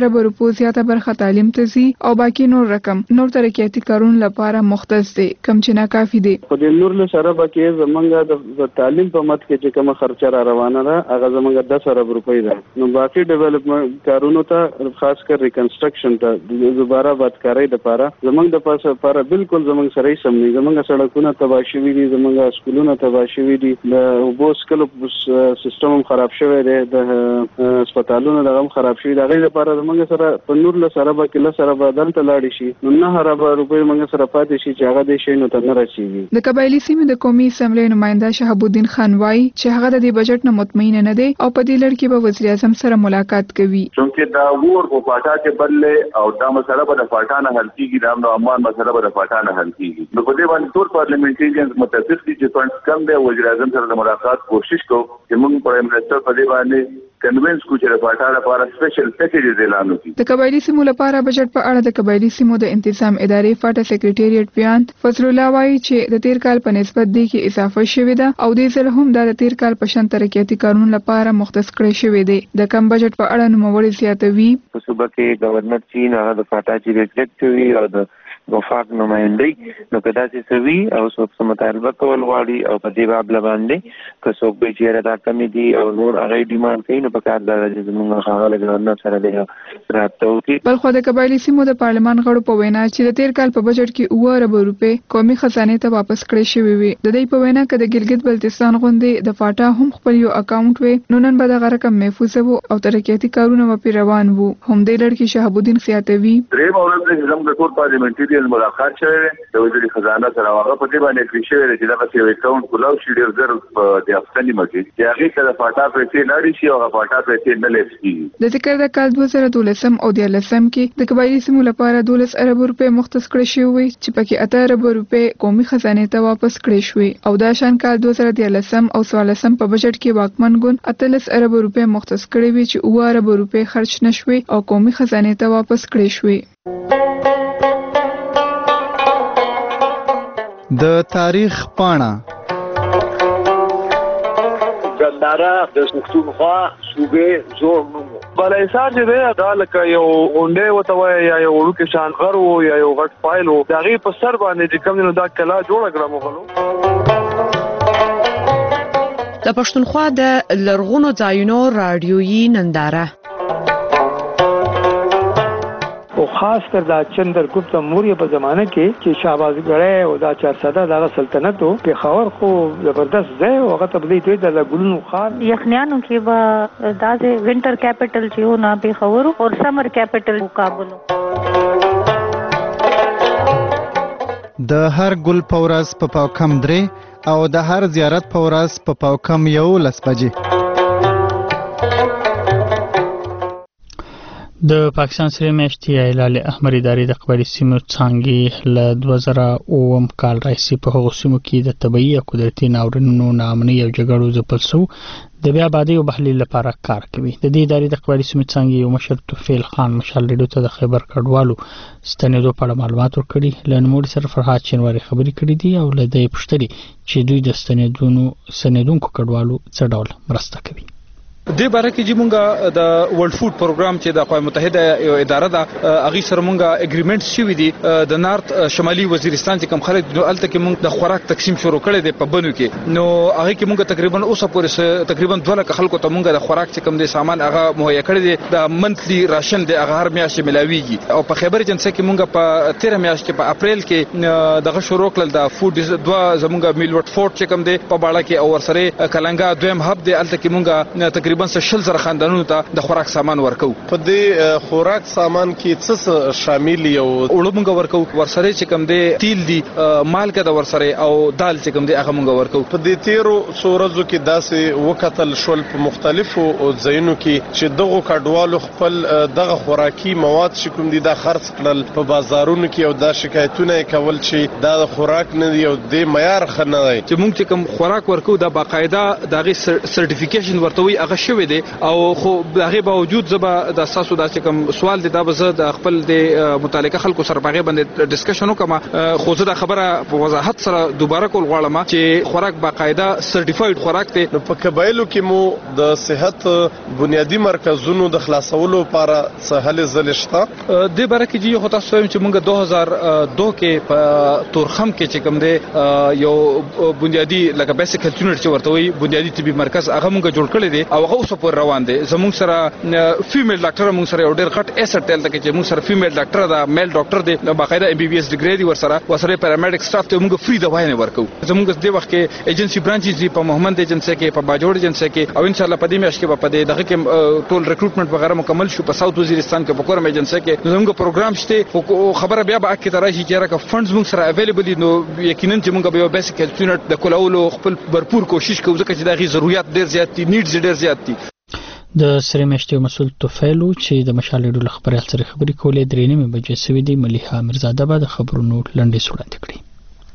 ارب روپو زیاته برخه تعلیم ته ځي او باقی نور رقم نور ترقیاتي کارونو لپاره مختص دي کم چې ناکافي دي. په دې نور له سره به کې زمونږ د تعلیم په مت کې چې کومه خرچه را روانه ده هغه زمونږ دس ارب روپۍ ده. نو باقی ډیولپمنٹ کارونو ته خاص کر ریکنسټرکشن ته دوباره بدکارۍ لپاره زمونږ د پاسه لپاره بالکل زمونږ سره سم نه زمونږ سړکونه تباہ شوي دي زمونږ سکولونه تباہ شوي دي د اوبو سکلو سیستم هم خراب شوی دی د هسپتالونو دغه هم خراب شوي د هغې لپاره زمونږ سره په نور له سره به کې له سره به دلته لاړې شي نو نه ارب روپۍ زمونږ سره پاتې شي چې هغه دې شیانو ته نه رسېږي. د قبایلي سیمې د قومي اسمبلۍ نماینده شهاب الدین خان وایي چې هغه د دې بجټ نه مطمئن نه دی او په دې لړ کې به وزیر اعظم سره ملاقات کوي. چونکې دا ور په پاټا کې بللې او دا مسله به د پاټا نه حل کېږي دا نو امان مسله به د پاټا نه حل کېږي. نو په دې باندې ټول پارلیمنټریانز متفق دي چې فنډز کم دی وزیر اعظم سره د ملاقات کوشش کوو چې موږ پرایم منسټر په دې باندې کنوینس کو چې د پاټا لپاره سپیشل پیکیج اعلان وکړي. د قبایلي سیمو لپاره بجټ په اړه د قبایلي سیمو د انتظام ادارې فاټا سیکریټریټ بیان فضل الله وایي چې د تیر کال په نسبت دی کې اضافه شوې ده او دې ځل هم د تیر کال په شان ترقیاتي کارونو لپاره مختص کړی شوی دی. د کم بجټ په اړه نوموړي زیاتوي په صوبه کې گورنر چین هغه د فاټا چې ریجیکټ وی او د وفاق نمائندې نو که داسې څه وي او څوک څه مطالبه کول غواړي او په دې باب باندې که څوک به چېرې دا کمې دي او نور هغې ډیمانډ کوي نو په کار دا ده چې زموږ ښاغلی ګورنر سره دی رابطه وکړي. بلخوا د قبایلي سیمو د پارلمان غړو په وینا چې د تیر کال په بجټ کې اوه اربه روپۍ قومي خزانې ته واپس کړی شوې وي. د دوی په وینا که د ګلګت بلتستان غوندې د فاټا هم خپل یو اکاونټ وي نو نن به دغه رقم محفوظه وو او ترقیاتي کارونه به پرې روان وو. همدې لړ کې شهاب الدین زیاتوي درېیمه ورځ ده چې زموږ د ټول پارلیمنټریانز ملاقات شوی د وزیر خزانه سره هغه په دې باندې اګري شوی دی چې دغه یو اکاونټ کلاو شي ډېر زر د هفته نیمه کې چې هغې ته د فاټا پیسې لاړې شي او هغه فاټا پیسې نه لیس کېږي. د ذکر د کال دوه زره دولسم او دیارلسم کې د قبایلي سیمو لپاره دولس اربه روپۍ مختص کړی شوي وي چې پکې اته اربه روپۍ قومي خزانې ته واپس کړی شوې او دا شان کال دوه زره دیارلسم او څوارلسم په بجټ کې واکمن ګوند اتلس اربه روپۍ مختص کړی وي چې اوه اربه روپۍ خرچ نه شوې او قومي خزانې ته واپس کړی شوې. د تاریخ پاڼه ګنداره د پښتونخوا صوبې زوړ نوم بالاحصار چې دی دا لکه یو غونډۍ ورته وایي یا یو وړوکی شان غر و یا یو غټ فایل و د هغې په سر باندې چې کوم دی نو دا کلا جوړه کړه مغلو. د پښتونخوا د لرغونو ځایونو راډیویي ننداره او خاص کر دا چندرګپت موریه په زمانه کې چې شهبازګړی او دا چارسده دغه سلطنت و پېښور خو زبردست ځای و هغه ته به دوی ته د ګلونو ښار یخنیانو کې به داسې وینټر کیپټل چې و نه پېښور او سمر کیپټل کابل. د هر ګل په ورځ په پاوکم درې او د هر زیارت په ورځ په پاوکم یولس بجې. د پاکستان سره میاشتې ایالال احمر ادارې د قبایلي سیمو څانګې له دوه زره اووم کال راهیسې په هغو سیمو کې د طبیعي او قدرتي ناورینونو ناامنۍ او جګړو ځپل شو د بیا آبادۍ او بحلي لپاره کار کوي. د دې ادارې د قبایلي سیمو څانګې یو مشر توفیل خان مشال ریډیو ته د خیبر کډوالو ستنېدو په اړه معلومات ورکړي. له نوموړي سره فرهاد شینواري خبرې کړې دي او له ده یې پوښتلي چې دوی د ستنېدونکو کډوالو څه ډول مرسته کوي. دې باره کې چې مونږ د ورلد فود پروګرام چې د اقوام متحده یو اداره ده هغې سره مونږ اګریمنټ شوي دي د نارت شمالي وزیرستان چې کوم خلک نو هلته کې مونږ د خوراک تقسیم شروع کړی دی په بنو کې نو هغې کې مونږ تقریبا اوسه پورې تقریبا دوه لکه خلکو ته مونږ د خوراک چې کوم دی سامان هغه مهیا کړی دی د منتلي راشن دی هغه هر میاشتې ملاویږي او په خیبر ایجنسۍ کې مونږ په تیره میاشت کې په اپریل کې دغه شروع کړل د فود دوه زمونږ میلورد فورټ چې کوم دی په باړه کې او ورسره کلنګا دویم هب دی هلته کې مونږ تقریبا شل زره خاندانونو ته د خوراک سامان ورکو. په دې خوراک سامان کې څه شامل یو اوړه مونږ ورکو ورسره چې کوم دی تیل دی مالګه د ورسره او دال چې کوم دی هغه مونږ ورکو. په دې تیرو څو ورځو کې داسې وکتل شول په مختلفو ځایونو کې چې دغه کډوالو خپل دغه خوراکي مواد چې کوم دي دا خرڅ کړل په بازارونو کې او دا شکایتونه کول چې دا د خوراک نه دی او د معیار ښه نه دی چې مونږ چې کوم خوراک ورکو دا باقاعده دغه سرټیفیکیشن ورته وي هغه شوی شوی دی او خو هغه باوجود زبا د اساسو د کوم سوال دی دا به زه د خپل د متعلقه خلکو سره په باندې ډسکشن وکم خو زه د خبره په وضاحت سره دوباره کول غواړم چې خوراک باقاعده سرټیفاید خوراک دی. په قبایلو کې مو د صحت بنیادی مرکزونو د خلاصولو لپاره څه هلې ځلې شته؟ د باره کې چې خو تاسو وایم چې موږ دوه هزار دوه کې په تورخم کې چې کوم دی یو بنیادی لکه بیسیک هیلث یونټ چې ورته وایي بنیادی طبي مرکز هغه موږ جوړ کړی دی او هغه اوس پر روان دی. زموږ سره فیمیل ډاکټر موږ سره یو ډېر غټ ایسټ ټیل دی چې موږ سره فیمیل ډاکټر دا میل ډاکټر دی باقاعده ام بي بي اس ډیګری دی ورسره ورسره پیرامیډیک سټاف ته موږ فری دوايي نه ورکو. زموږ د وخت کې ایجنسی برانچز دی په محمد ایجنسی کې په باجوړ ایجنسی کې او ان شاء الله په دې میاشت کې په دې دغه کې ټول ریکروټمنټ وغیرہ مکمل شو. په ساوث وزیرستان کې په کورم ایجنسی کې زموږ پروګرام شته خبره بیا به اکه تراشي چې راکه فندز موږ سره اویلیبل دي نو یقینا چې موږ به یو بیسیک هیلث یونټ د کولولو خپل भरपूर کوشش کوو ځکه چې دا غي ضرورت ډیر زیات دي نیډز ډیر زیات دي. د سره مشتي مسول توفیلو چې د مشالېډو خبري سره خبري کولې درې نیمه بجې سوي دي. مليحه مرزاده به د خبرونو لنډې سوړاندې کړي.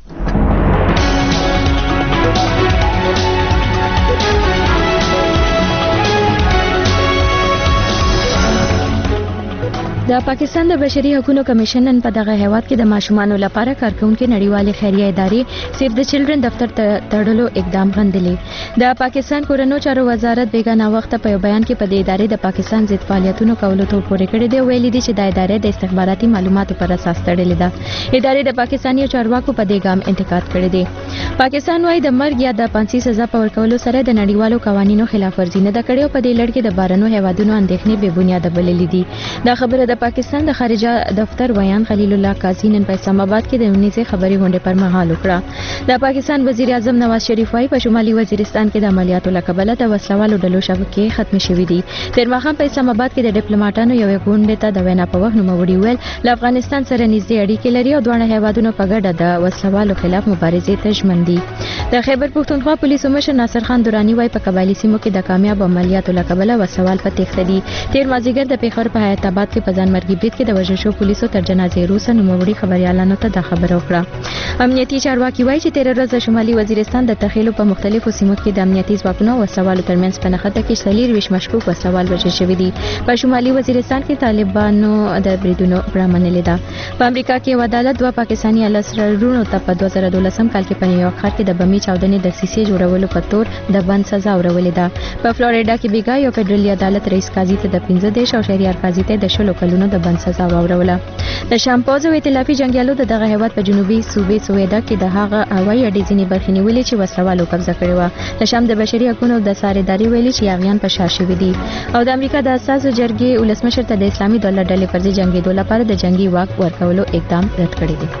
د پاکستان د بشري حقوقو کمیشن نن په دغه هیواد کې د ماشومانو لپاره کارکونکو نړیوالې خیریه ادارې سیف د چلډرن دفتر ته تړلو اقدام غندلې. د پاکستان کورنو چارو وزارت بیگانه وخت په یو بیان کې په دې ادارې د پاکستان ضد فعالیتونو کولو ته پورې کړی دی. ویلي دي چې د ادارې د استخباراتي معلوماتو پر اساس تړلې ده. ادارې د پاکستاني چارواکو په دې ګام انتقاد کړی دی. پاکستان وايي د مرګ یا د پانسي سزا په ورکولو سره د نړیوالو قوانینو خلاف ورزي نه ده کړې او په دې لړ کې د بارنو هیوادونو اندېښنې بې بنیاده بللې دي. دا خبره د پاکستان د خارجه دفتر ویان خلیل الله قاضي نن په اسلام آباد کې د ونیزه خبري غونډې پر مهال وکړه. د پاکستان وزیر اعظم نواز شریف وايي په شمالي وزیرستان کې د عملیاتو لکبله د وسلوالو ډلو شبکې ختم شوې دي. تیر ماښام په اسلام آباد کې د ډیپلوماټانو یو غونډه ته د وینا په وخت نوموړي ویل له افغانستان سره نږدې اړیکې لري او دوه هیوادونو په ګډه د وسلوالو خلاف مبارزې ته ژمن دي. د خیبر پښتونخوا پولیسو مشر ناصر خان درانی وايي په قبایلی سیمو کې د کامیاب عملیاتو لکبله وسوال په تخته دي. تیر مازیګر د پیښور په حیات آباد کې په ځان مرګي کې د وژل شو پولیسو تر جنازې وروسته نوموړي خبريالانو ته دا خبره وکړه. امنیتي چارواکي وایي چې تیر ورځ د شمالي وزیرستان د تخیلو په مختلفو سیمو کې د امنیتي ځواکونو او وسوالو ترمنځ په نښته کې څلور ویشت مشکوک وسوال وژل شوي دي. په شمالي وزیرستان کې طالبانو د بریدونو برامنلې ده. په امریکا کې یو عدالت دوه پاکستاني الاسرارونو ته په دوه زره دولسم کال کې په نیویارک ښار کې د بمي چاودنې د سیسې جوړولو په تور د بند سزا ورولې ده. په فلوریډا کې بیګا یو فدرالي عدالت رئیس قاضي ته د پنځه دیش او شهریار قاضي ته د شلو کلونو د بند سزا واوروله. د شام پوځ او ائتلافي جنگیالو د دغه هیواد په جنوبي صوبې سویدا کې د هغه هوایي اډې ځینې برخې نیولې چې وسلوالو قبضه کړې وه. د شام د بشري حقوقو د سارېداري ویلي چې یاغیان په شا شوي دي او د امریکا د اساسو جرګې ولسمشر ته د اسلامي دولت ډلې پر ضد جنګېدو لپاره د جنگي واک ورکولو اقدام رد کړی دی.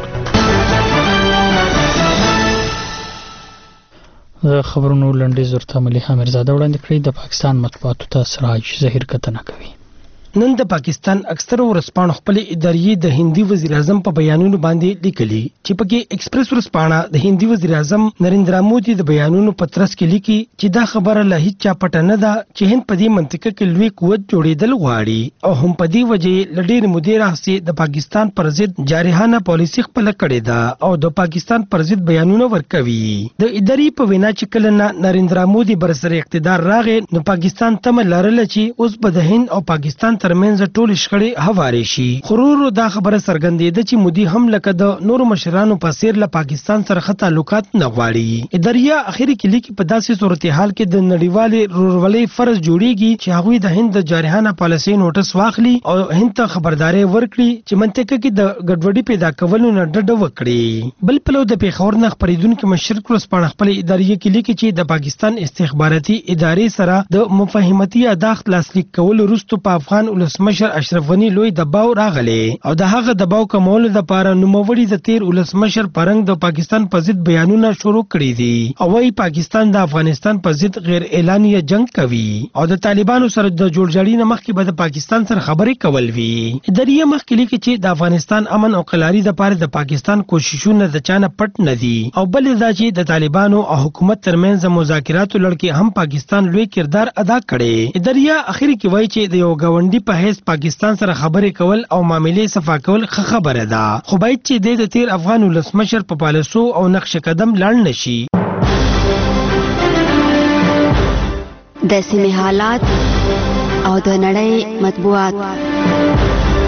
د خبرونو لنډیز ورته مليحه مرزاده وړاندې کړي. د پاکستان مطبوعاتو ته سراج ظهیر کتنه کوي. نن د پاکستان اکثر ورسپانو خپل ادارې د هندي وزیر اعظم په بیانونو باندې لیکلي چې پکې ایکسپریس ورسپانه د هندي وزیر اعظم نریندرا مودي د بیانونو په ترڅ کې لیکي چې دا خبره له هیڅ چا پټه نه ده چې هند په دې منطقه کې لوی قوت جوړېدل غواړي او هم په دې وجې له ډېرې مودې راهیسې د پاکستان پر ضد جارحانه پالیسي خپله کړې ده او د پاکستان پر ضد بیانونه ورکوي. د ادارې په وینا چې کله نه نریندرا مودي بر سره اقتدار راغی نو پاکستان تمه لرله چې اوس به د هند او پاکستان ترمنځ ټول شخړې هوارې شي. خرور دا خبره څرګندېده چې مودي هم لکه د نورو مشرانو په څیر له پاکستان سره ښه تعلقات نه غواړي. اداریا اخري کې لیکي په داسې صورتحال کې د نړیوالې ورورولۍ فرض جوړیږي چې هغوی د هند د جارحانه پالیسۍ نوټس واخلي او هند ته خبرداري ورکړي چې منطقه کې د ګډوډۍ پیدا کولو نه ډډه وکړي. بل پلو د پیښور نه خپرېدونکي مشر ورسپانه خپل ادارې کې لیکي چې د پاکستان استخباراتي ادارې سره د مفاهمتي اداخت لاسلیک کولو وروسته په افغان ولسمشر اشرف غنی لوی دباو راغلی او د هغه دباو کمولو لپاره نوموړي د تیر ولسمشر پرنګ د پاکستان په ضد بیانونه شروع کړي دي او وايي پاکستان د افغانستان په ضد غیر اعلانیه جنگ کوي او د طالبانو سره د جوړجاړي نه مخکې به د پاکستان سره خبرې کول وي. ادارې مخکې لیکي چې د افغانستان امن او قلاري لپاره د پاکستان کوششونه د چانه پټ نه دي او بل دا چې د طالبانو او حکومت ترمنځ د مذاکراتو لړ کې هم پاکستان لوی کردار ادا کړي. ادارې اخر کې وایي چې د یو غونډي په هیڅ پاکستان سره خبرې کول او معاملې صفا کول ښه خبره ده خو باید چې د تیر افغان ولسمشر په پالیسو او نقش قدم لاړ نشي. د سیمې حالات او د نړۍ مطبوعات.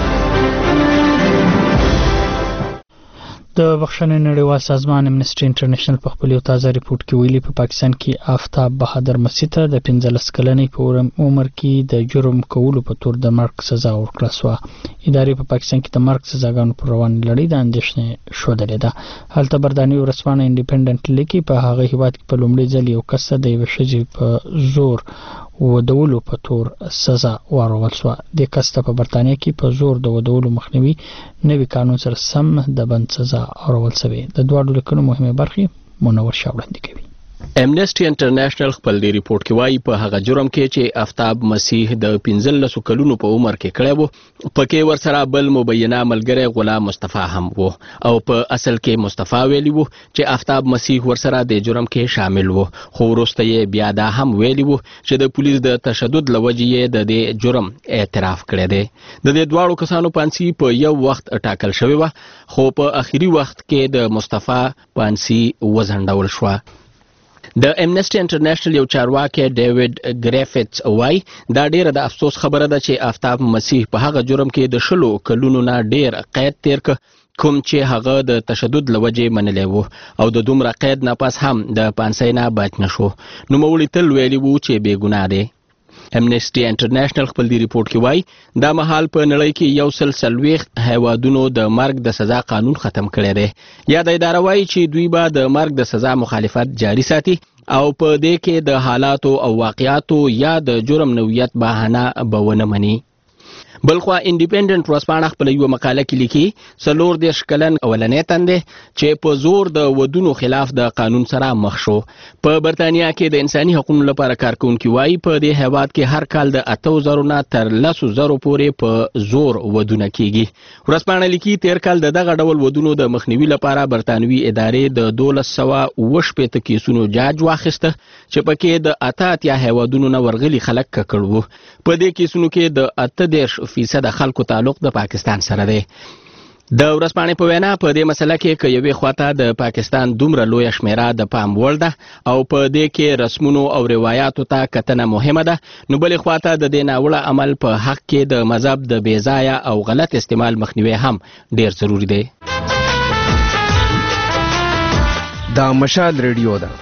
د بخښنې نړیوال سازمان امنیسټي انټرنیشنل په خپل یو تازه ریپورت کې ویلي په پاکستان کې آفتاب بهادر مسیح ته د پنځلس کلنې په عمر کې د جرم کولو په تور د مرګ سزا ورکړه شوه. ادارې په پاکستان کې د مرګ سزاګانو پر روان لړۍ د اندېښنې ښودلې ده. هلته برداني ورځپاڼه انډیپندنت لیکي په هغه هیواد کې په لومړي ځل یو کس د یوې ښځې په زور ودولو په تور سزا ورکول شوه. د کس ته په برتانیا کې په زور د ودولو مخنیوي نوي قانون سره سم د بند سزا ورکول شوی. د دواړو لیکنو مهمه برخې منور شاه وړاندې کوي. امنیسټي انټرنیشنل خپل دی ریپورت کې وایي په هغه جرم کې چې آفتاب مسیح د پنځلس کلونو په عمر کې کړی وو پکې ورسره بل مبینه ملګری غلام مصطفی هم وو او په اصل کې مصطفی ویلی وو چې آفتاب مسیح ورسره د جرم کې شامل وو خو وروسته یې بیا دا هم ویلی وو چې د پولیس د تشدد لوجې د دې جرم اعتراف کړی دی. د دې دواړو کسانو پانسي په یو وخت ټاکل شوی و خو په اخیری وخت کې د مصطفی پانسي وزنډول شو. د امنیسټي انټرنیشنل یو چارواکي ډیوډ ګریفټس وایي دا ډیره د افسوس خبره ده چې آفتاب مسیح په هغه جرم کې د شلو کلونو نه ډیر قید تیر ک کوم چې هغه د تشدد لوجې منلی وو او د دومره قید نه پس هم د پانسۍ نه بچ نشو. نوموړي تل ویلي وو چې بې ګناه دی. امنیسټي انټرنیشنل خپل دی ریپورت کې وایي دا مهال په نړۍ کې یو سل څلوېښت هیوادونو د مرګ د سزا قانون ختم کړی دی. یا د اداره وایي چې دوی به د مرګ د سزا مخالفت جاري ساتي او په دې کې د حالاتو او واقعاتو یا د جرم نوعیت بهانه به ونه مني. بلخوا انډیپندنت ورځپاڼه خپل یو مقاله کې لیکي څلور دېرش کلن اولنی تن دی چې په زور د ودونو خلاف د قانون سره مخ شو. په برتانیا کې د انساني حقوقو لپاره کارکونکي وایي په دې هیواد کې هر کال د اتو زرو نه تر لسو زرو پورې په زور ودونه کیږي. ورځپاڼه لیکي تیر کال د دغه ډول ودونو د مخنیوي لپاره برتانوي ادارې د دولس سوه اوه شپېته کیسونو جاج واخیسته چې پکې د اته اتیا هیوادونو نه ورغلي خلک ککړ وو. په دې کیسونو کې د اته دېرش فیصد خلکو تعلق د پاکستان سره دی. د ورځپاڼې په وینا په دې مسله کې که یوې خواته د پاکستان دومره لویه شمیره د پام وړ ده او په دې کې رسمونو او روایاتو ته کتنه مهمه ده نو بلې خواته د دې ناوړه عمل په حق کې د مذهب د بې ځایه او غلط استعمال مخنیوی هم ډیر ضروري دی. دا مشال ریډیو ده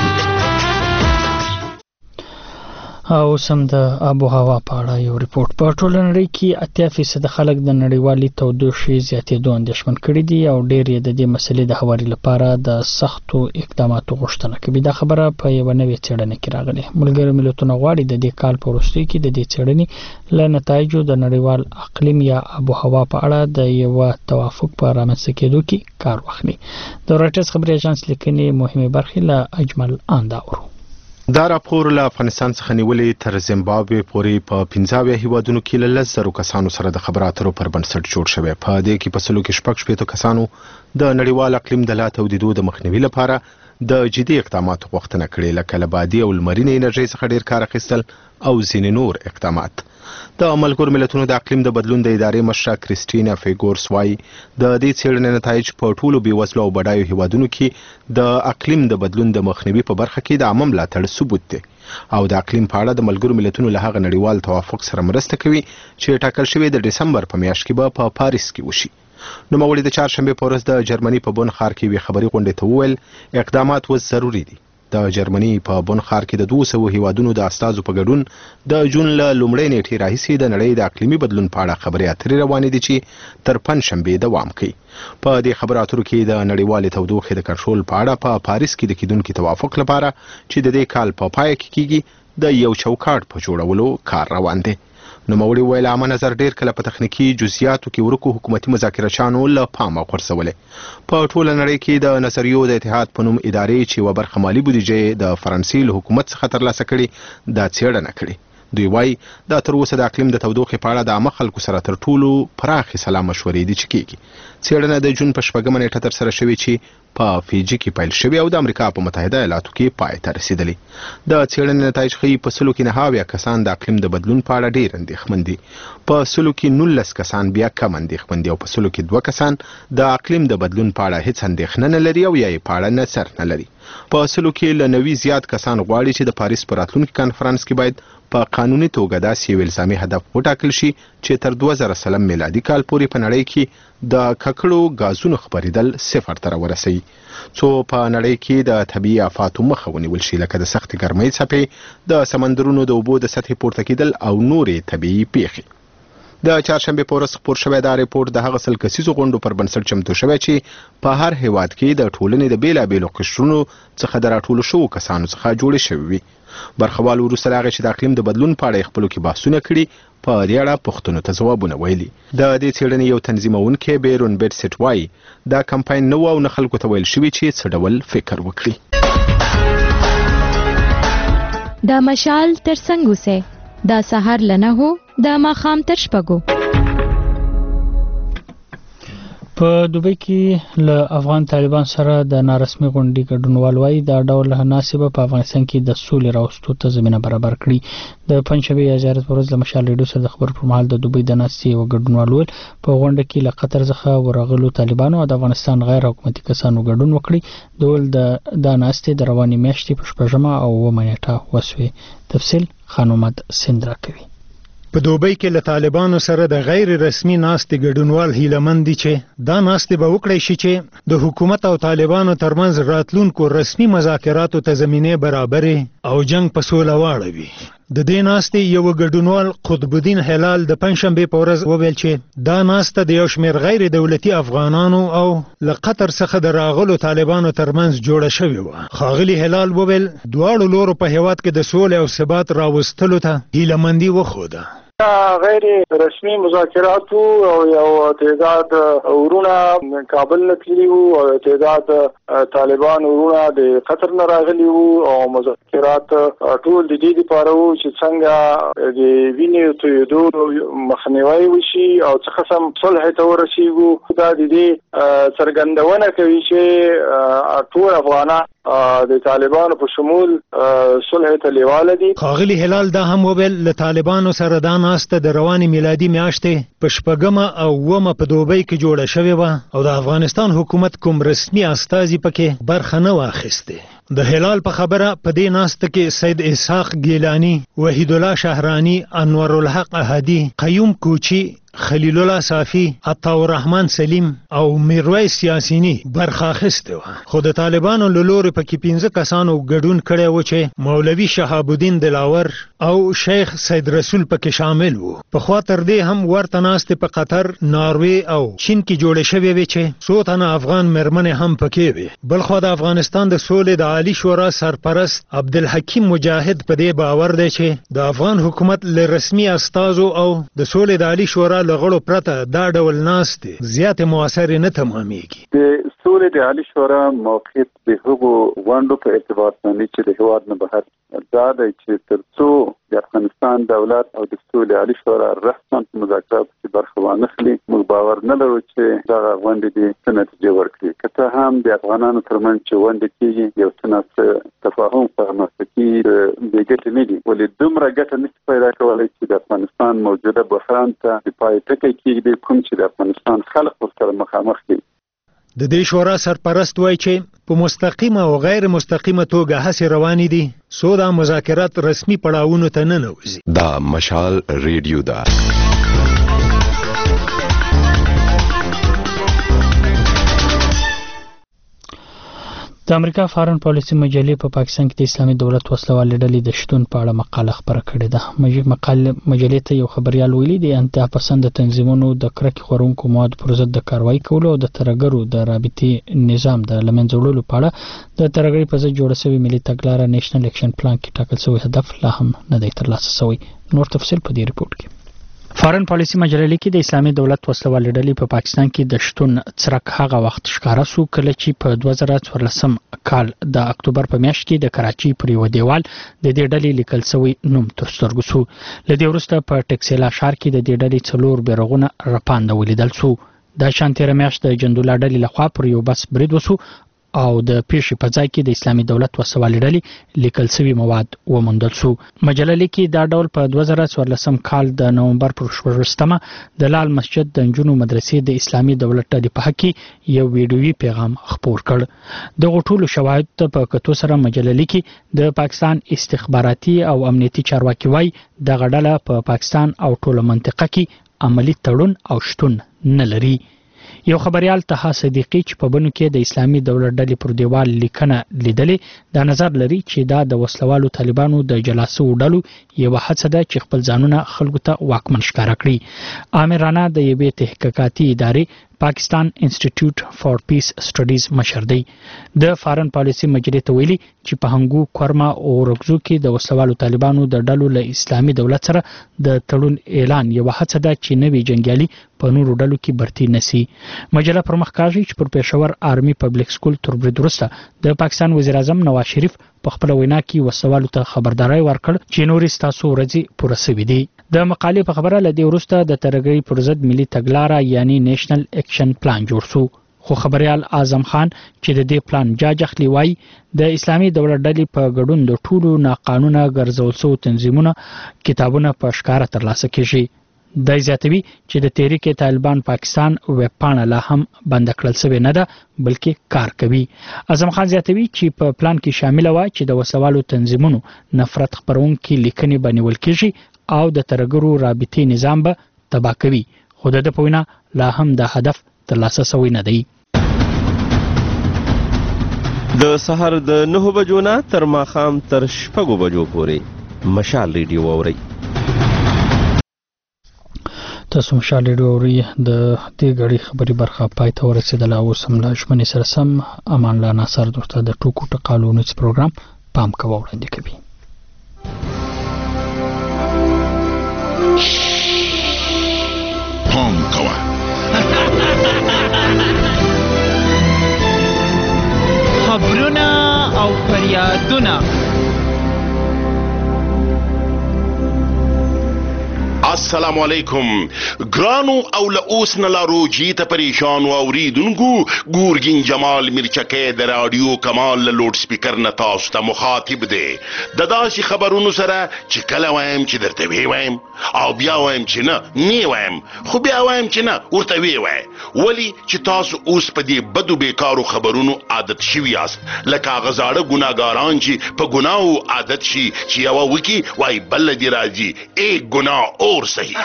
او سم د آب و هوا په اړه یو ریپورت. په ټوله نړۍ کې اتیا فیصد خلک د نړیوالې تودوخې زیاتېدو اندېښمن کړي دي او ډېر یې د دې مسلې د هواري لپاره د سختو اقداماتو غوښتنه کوي. دا خبره په یوه نوې څېړنه کې راغلې. ملګري ملتونه غواړي د دې کال په وروستیو کې د دې څېړنې له نتایجو د نړیوال اقلیم یا آب و هوا په اړه د یوه توافق په رامنځته کېدو کې کار واخلي. د راټرز خبري اژانس لیکنې مهمې برخې له اجمل انداورو. دا راپور له افغانستان څخه نیولې تر زیمبابوې پورې په پنځه اویا هیوادونو کې له لس زرو کسانو سره د خبرو اترو پر بنسټ جوړ شوی. په دې کې په سلو کې شپږ شپېتو کسانو د نړیوال اقلیم د لا تودېدو د مخنیوي لپاره د جدي اقداماتو غوښتنه کړې لکه له بادي او لمرینې انرژۍ څخه ډېر کار اخیستل او ځینې نور اقدامات. د ملګرو ملتونو د اقلیم د بدلون د ادارې مشره کریسټینا فیګورس وایي د دې څېړنې نتایج په ټولو بېوزلو او بډایو هیوادونو کې د اقلیم د بدلون د مخنیوي په برخه کې د عامه ملاتړ ثبوت دی او د اقلیم په اړه د ملګرو ملتونو له هغه نړیوال توافق سره مرسته کوي چې ټاکل شوی د ډسمبر په میاشت کې به په پاریس کې وشي. نوموړي د چهارشنبې په ورځ د جرمني په بون ښار کې یوې خبري غونډې ته وویل اقدامات اوس ضروري دي. د جرمني په بون ښار کې د دوه سوه هیوادونو د استازو په ګډون د جون له لومړۍ نیټې راهیسې د نړۍ د اقلیمي بدلون په اړه خبرې اترې روانې دي چې تر پنجشنبې دوام کوي. په دې خبرو اترو کې د نړیوالې تودوخې د کنټرول په اړه په پاریس کې د کېدونکي توافق لپاره چې د دې کال په پای کې کیږي د یو چوکاټ په جوړولو کار روان دی. نوموړي ویل عامه نظر ډېر کله په تخنیکي جزئیاتو کې ورکو حکومتي مذاکرهچیانو له پامه غورځولې. په ټوله نړۍ کې د نظریو د اتحاد په نوم ادارې چې یوه برخه مالي بودیجه د فرانسې له حکومت څخه ترلاسه کړي دا څېړنه کړې. دوی وایي دا تر اوسه د اقلیم د تودوخې په اړه د عامه خلکو سره تر ټولو پراخې سلا مشورې دي چې کېږي. څېړنه د جون په شپږمه نیټه ترسره شوې چې په فیجي کې پیل شوې او د امریکا په متحده ایالاتو کې پای ته رسېدلې. د څېړنې نتایج ښیي په سلو کې نهه اویا کسان د اقلیم د بدلون په اړه ډېر اندېښمن دي، په سلو کې نولس کسان بیا کم اندېښمن دي او په سلو کې دوه کسان د اقلیم د بدلون په اړه هیڅ اندېښنه نه لري او یا یې په اړه نظر نه لري. په سلو کې له نوي زیات کسان غواړي چې د پاریس په راتلونکي کانفرنس کې باید په قانوني توګه داسې یو الزامي هدف وټاکل شي چې تر دوه زره سلم میلادي کال پورې په نړۍ کې د ککړو غازونو خپرېدل صفر ته راورسوي، څو په نړۍ کې د طبیعي آفاتو مخه ونیول شي لکه د سختې ګرمۍ څپې، د سمندرونو د اوبو د سطحې پورته کېدل او نورې طبیعي پیښې. د چهارشنبې په ورځ خپور شوی دا ریپورټ د هغه سل کسیزو غونډو پر بنسټ چمتو شوی چې په هر هیواد کې د ټولنې د بیلابیلو قشرونو څخه د راټولو شوو کسانو څخه جوړې شوې وي. برخوال وروسته راغی چې د اقلیم د بدلون په اړه خپلو کې بحثونه کړي، په دې اړه پوښتنو ته ځوابونه ویلي. د دې څېړنې یو تنظیمونکی بیرون بیډسټ وایي دا کمپاین نو او نه خلکو ته ویل شوي چې څه ډول فکر وکړي. دا مشال تر څنګه اوسه، دا سهار لنه هو، دا ماښام تر شپږو. په دوبۍ کې له افغان طالبان سره د نارسمي غونډې ګډونوال وایي دا ډول ناسبه په افغانستان کې د سولې راوستو ته زمینه برابر کړي. د پنجشنبې یا زیارت پر ورځ له مشال ریډیو سره د خبرو پر مهال د دوبۍ د ناستې یوه ګډونوال وویل په غونډه کې له قطر څخه ورغلو طالبانو او د افغانستان غیر حکومتي کسانو ګډون وکړي. د ول د دا ناستې د روانې میاشتې په شپږمه او اوومه نیټه وسوې. تفصیل خانومد سندرا کوي. په دوبۍ کې له طالبانو سره د غیر رسمي ناستې ګډونوال هیلهمند دي چې دا ناستې به وکړی شي چې د حکومت او طالبانو ترمنځ راتلونکو رسمي مذاکراتو ته زمینه برابرې او جنگ په سوله واړوي. د دې ناستې یو ګډونوال قطب الدین هلال د پنځشنبې په ورځ وویل چې دا ناسته د یو شمېر غیر دولتي افغانانو او له قطر څخه د راغلو طالبانو ترمنځ جوړه شوې وه. ښاغلي هلال وویل دواړو لورو په هیواد کې د سولې او ثبات راوستلو ته هیلهمندي وښوده. غیر رسمي مذاکرات او یو تعداد ورونه کابل نه تللي وو او تعداد طالبان ورونه د قطر نه راغلي وو او مذاکرات ټول د دې لپاره وو چې څنګه د وینې تویېدو مخنیوی وشي او څه قسم صلح ته ورسیږو. دا د دې څرګندونه کوي چې ټول افغانان د طالبانو په شمول صلح ته لیواله دي. ښاغلي هلال دا هم وویل له طالبانو سره دا ناسته د روانې میلادي میاشتې په شپږمه او اوومه په دوبۍ کې جوړه شوې وه او د افغانستان حکومت کوم رسمي استازي پکې برخه نه واخیستې. د هلال په خبره په دې ناسته کې سید اسحاق ګیلانی، وحید الله شهرانی، انور الحق احدی، قیوم کوچی، خلیل الله صافی، عطاءالرحمن سلیم او میرویس یاسینی برخه اخیسته وه. خو د طالبانو له لورې پکې پنځه کسانو ګډون کړی و چې مولوي شهاب الدین دلاور او شیخ سید رسول پکې شامل وو. پخوا تر دې هم ورته ناستې په قطر، ناروې او چین کې جوړې شوې وې چې څو تنه افغان مېرمنې هم پکې وې. بلخوا د افغانستان د سولې د عالي شورا سرپرست عبدالحکیم مجاهد په دې باور دی چې د افغان حکومت له رسمي استازو او د سولې د عالي شورا لغړو پرته دا ډول ناستې زیاتې موثرې نه تمامیږي. د سولې د عالي شورا موقف د هغو غونډو په اعتبار باندې چې د هېواد نه بهر دا دی چې تر څو د افغانستان دولت او د سولې عالي شورا رسما په مذاکراتو کې برخه وانخلي موږ باور نه لرو چې دغه غونډې دې څه نتیجه ورکړي. که څه هم د افغانانو ترمنځ چې غونډې کېږي یو څه نه تفاهم په رامنځته کېږي بې ګټې نه دي، ولې دومره ګټه نشي پیدا کولی چې د افغانستان موجوده بحران ته د پای ټکی کېږدي کوم چې د افغانستان خلک ورسره مخامخ دي. د دې شورا سرپرست وایي چې په مستقیمه او غیر مستقیمه توګه هڅې روانې دي څو دا مذاکرات رسمي پړاوونو ته ننوځي. دا مشال ریډیو ده. د امریکا فارن پالیسي مجلې په پاکستان کې د اسلامي دولت وسلوالې ډلې د شتون په اړه مقاله خپره کړې ده. مقاله مجلې ته یو خبريال ویلي دی انتها پسند تنظیمونو د کرکې خورونکو مواد پر ضد د کاروایی کولو او د ترګرو د رابطي نظام د لمنځه وړلو په اړه د ترګري په ضد جوړ شوی ملي تګلاره نېشنل اکشن پلان کې ټاکل شوی هدف لا هم نه دی ترلاسه شوی. نور تفصیل په دې ریپورت کې. فارن پالیسي مجله لیکي د اسلامي دولت وسلوال ډلې په پاکستان کې د شتون څرک هغه وخت ښکارا سو کله چې په دوه زره څوارلسم کال د اکتوبر په میاشت کې د کراچي پر یو دیوال د دې ډلې لیکل شوی نوم تر سترګو سو. له دې وروسته په ټکسلا ښار کې د دې ډلې څلور بیرغونه رپاند ولیدل سو. د شانتیر میاشت د جندولا ډلې لخوا پر یو بس برید وسو او د پیښې په ځای کې د اسلامي دولت وسوال ډلې لیکل شوی مواد وموندل شو. مجله لیکي دا ډول په دوه زره څوارلسم کال د نومبر پر شپږمه د لال مسجد د نجونو مدرسې د اسلامي دولت ډلې په حق کې یو ویډیویي پیغام خپور کړ. دغه ټولو شواهد په کتو سره مجله لیکي د پاکستان استخباراتي او امنیتي چارواکي وایي دغه ډله په پاکستان او ټوله منطقه کې عملی تړون او شتون نه لري. یو خبريال ته صدیقی چې په بنو کې د اسلامي دولت ډلې پر دیوال لیکنه لیدلې دا نظر لري چې دا د وسلوالو طالبانو د جلاسو ډلو یو هڅه ده چې خپل ځانونه خلکو ته واکمن ښکارا کړي. عامر رانا د یوې تحقیقاتي ادارې پاکستان انسټیټیوټ فار پیس سټډیز مشر دی. د فارن پالیسي مجلې ته ویلي چې په هنګو کورما او رګزو کې د وسلوالو طالبانو د ډلو له اسلامي دولت سره د تړون اعلان یو هڅه ده چې نوی جنگیالي په نورو ډلو کې برتی نسی. مجله پر مخ کاږي چې پر پېښور آرمي پبلک سکول تر برید وروسته د پاکستان وزیر اعظم نواز شریف په خپل وینا کې وسوالو ته خبرداري ورکړ چې نورې ستاسو ورځې پوره شوې دي. د مقالې په خبره لدی وروسته د ترګي پر ضد ملي تګلارې یعنی نېشنل اکشن پلان جوړ شو. خو خبريال اعظم خان چې د دې پلان جاج اخلي وای د اسلامي دولت ډلې په ګډون د ټولو ناقانونه ګرځول شو تنظیمونه کتابونه په ښکارا ترلاسه کیږي. د زیاتوي چې د تحریک طالبان پاکستان ویب پاڼه لا هم بند کړل شوې نه ده بلکې کار کوي. اعظم خان زیاتوي چې په پلان کې شامل و چې د وسوالو تنظیمونو نفرت خپرونکي لیکنې بنول کیږي او د ترګرو رابطي نظام به تباه کوي. خو د په وینا لا هم د هدف ترلاسه شوی نه دی. د سحر د نه بجو نه تر ماښام تر شپږو بجو پورې مشال ریډیو اورئ. تاسو مشال ریډیو اورئ. د دې غړي خبري برخه پای ته ورسېدله. اوس هم له ژمنې سره سم امان الله ناصر دوسته د ټوکو ټقالو نوز پروګرام پام کوو وړاندې کوي. پام کوه خبرونه او فریادونه. السلام علیکم ګرانو او له اوس نه لا روجي ته پریشان او اوریدونکو ګورګین جمال مرچکه د رادیو کمال له لوډ سپیکر نه تاسو ته مخاطب دی د داسې خبرونو سره چې کله وایم چې درته وی وایم او بیا وایم چې نه نه وایم خو بیا وایم چې نه ورته وی وای ولی چې تاسو اوس په دې بدو بیکارو خبرونو عادت شوی یاست لکه غزاړه ګناګاران چې په ګناو عادت شي چې یو وکی وای بل دی راځي ایک ګناه اور صحیح.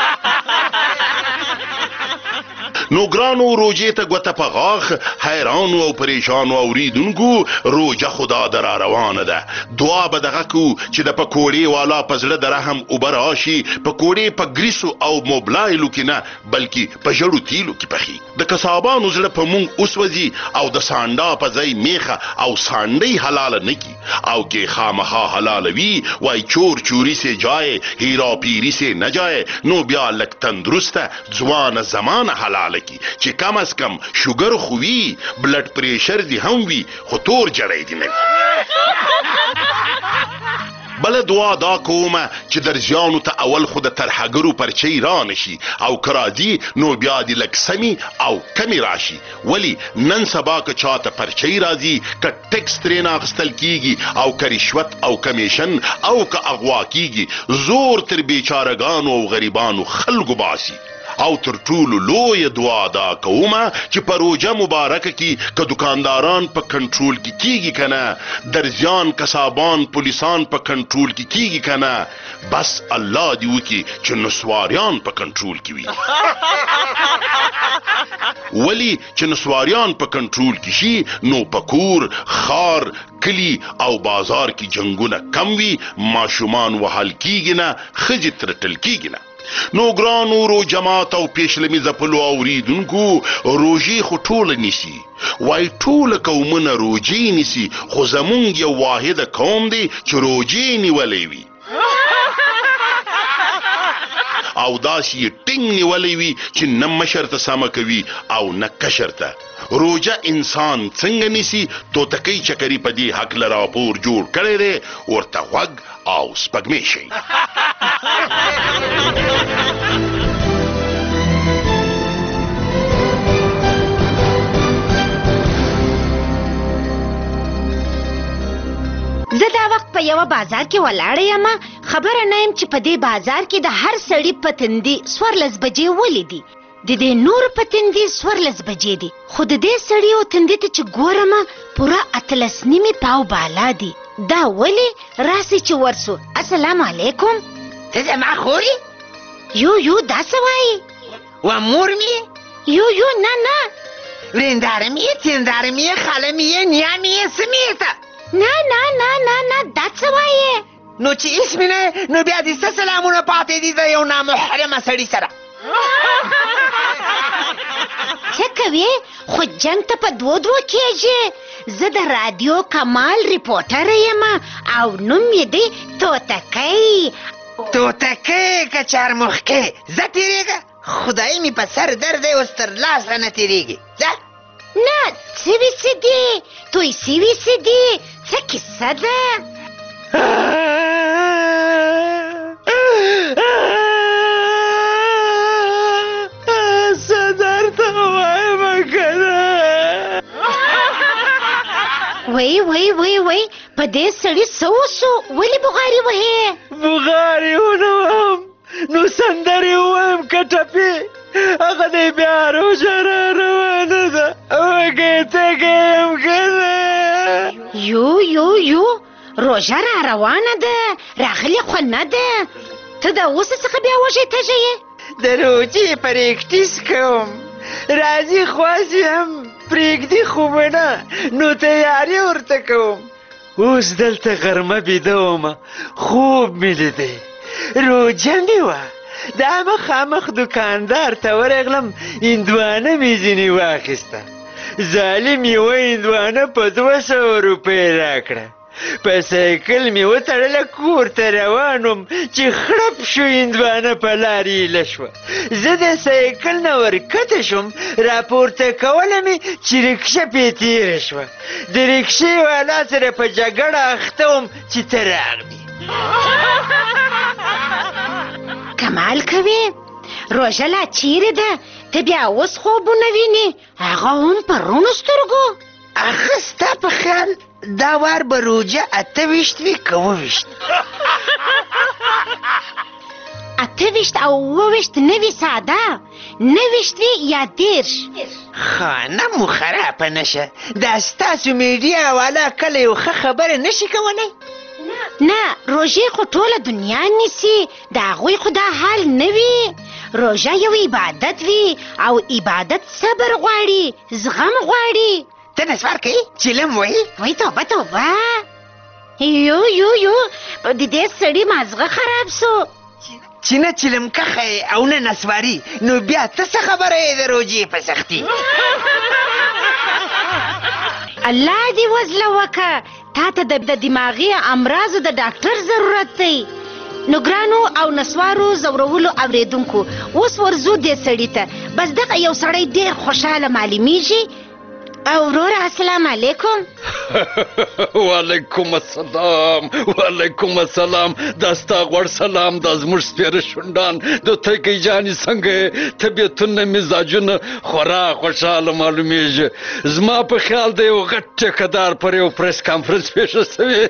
نو ګرانو روجه ته ګوته په غاخ حیران او پریشان او اوریدونکو روجه خدا در روانه ده. دعا به دغه کو چې د پکوړې والا پزړه د رحم وبراشي پکوړې په ګریسو او موبلایلو کې نه بلکې په جړو تیلو کې پخې د کسابانو زړه په مونږ اوسوځي او د سانډا په ځای میخه او سانډي حلال نه کی او کې خامخا حلال وی وای چور چوری سے جائے هیرا پیری سے نه جائے نو بیا لک تندرسته ځوان زمانه حلال کی چې کم از کم شوګر خووي بلډ پریشر دی هم وي خو تور جړی دی نه بل دعا دا کومه چې درځانو ته اول خود ترحګرو پرچی را نشي او کرادي نو بیا دی لک سمي او کمی راشي ولی نن سبا که چاته پرچی راځي ک ټیکس ترې نه اخستل کیږي او ک رشوت او کمیشن او ک اغوا کیږي زور تر بیچارهګانو او غریبانو خلکو باسي او تر ټولو لوی دعا دا کومه چې پروژه مبارکه کې که دکانداران په کنټرول کې کیږي کنه درځان کسابان پولیسان په کنټرول کې کیږي کنه بس الله دی وکي چې نسواریان په کنټرول کې وي ولی چې نسواریان په کنټرول کې شي نو پکور خار کلی او بازار کې جنگونه کم وي ماشومان وحل کیږي نه خځې ترټل کیږي نه نو ګرانو رو جماعت او پیشلمی زپلو اوریدونکو روجی خو ټول نیسی وای ټول قومونه روجی نیسی خو زمونږ یو واحد قوم دی چې روجی نیولې وي او داسې یې ټینګ نیولی وي چې نه مشر ته سمه کوي او نه کشر ته. روجه انسان څنګه نیسي توتکۍ چکري په دې هکله راپور جوړ کړی دی، ورته غوږ او سپږمې شي. زه دا وخت په یوه بازار کې ولاړه یم، خبره نه یم چې په دې بازار کې د هر سړي په تندي څوارلس بجې ولیدي، د دې نور په تندي څوارلس بجې دي، خو د دې سړي او تندي ته چې ګورم پوره اتلس نیمې پاو بالا دي. دا ولې؟ راسئ چې ورسو. السلام علیکم. ته زما خور یې؟ یو یو دا څه وایي؟ و مور مې یې؟ یو یو نه نه. ورېنداره مې یې، تېنداره مې یې، خاله مې یې، نیا مې یې، څه مې یې ته؟ نه نه نه نه نه دا څه وایې؟ نو چې اسم نه نو بیا دې څه سلامونه پاتې دي د یو نامحرمه سړي سره؟ څه کوې؟ خو جنګ ته په دوه دوه کېږي. زه د رادیو کمال ریپورټر یم او نوم یې دی توتکۍ. توتکۍ که چارمخکۍ، زه تېرېږه، خدای مې په سر درد دی، اوس تر لاسه نه تېرېږي. ځه نه سوي څه دي؟ توی سوي څه دي؟ څه کیسه ده؟ څه درته ووایم که نه؟ وی وی وی وی په دې سړي څه وسو؟ ولې بغارې وهې؟ بغارې ونه وهم نو سندرې ووایم که ټپې؟ هغه دی بیا روژه را روانه ده، وږی تږی یم که نه؟ یو یو یو روژه را روانه ده، راغلې خو نه ده. ته د اوسه څخه بیا وږی تږی یې؟ د روژې پریکټیس کوم، راځي خواست یم پرېږدي خو به نه، نو تیارې ورته کوم. اوس دلته غرمه بیده ومه، خوب مې لیدی، روژه مې وه، دا مخامخ دوکاندار ته ورغلم، هندوانه مې ځینې واخیسته، ظالم یوه هندوانه په دوه سوه روپۍ راکړه، په سایکل مې وتړله، کور ته روان وم چې خړپ شو هندوانه په لار ایله شوه. زه د سایکل نه ورکته شوم، راپورته کوله مې چې رکشه پې تېره شوه، د رکشې والا سره په جګړه اخته وم چې ته راغلې. کمال کوي؟ روژه لا چیرې ده؟ ته بیا اوس خوبونه وینې؟ هغه هم په رونو سترګو؟ هغه ستا په خیال دا وار به روژه اته ویشت وي که اوه ویشت؟ اته ویشت او اوه ویشت نه وي ساده، نه ویشت وي یا دېرش. خانه مو خرابه نه شه، دا ستاسو میډیا والا کله یو ښه خبره نه شي کولی؟ نه روژې خو ټوله دنیا نیسي، د هغوی خو دا حال نه وي. روژه یو عبادت وي او عبادت صبر غواړي، زغم غواړي. ته نسوار کوي؟ چیلم وایي؟ وای توبه توبه. یو یو یو د دې سړي مازغه خراب سو. چې نه چیلم کښی او نه نسواري، نو بیا ته څه خبره یې د روژې په سختي؟ الله دې وزله وکه، تا ته د دماغي امراضو د ډاکټر ضرورت دی. نو ګرانو او نسوارو زورولو اوریدونکو، اوس ورځو دې سړي ته، بس دغه یو سړی ډېر خوشحاله معلومیږي. او وروره السلام علیکم. وعلیکم السلام، وعلیکم السلام. دا ستا غوړ سلام، دا زموږ سپېره شونډان، د تږۍ جانې څنګه یې؟ طبیعتونه مزاجونه خورا خوشحاله معلومیږي. زما په خیال د یو غټ ټیکهدار پر یو پریس کانفرنس پېښه سوې.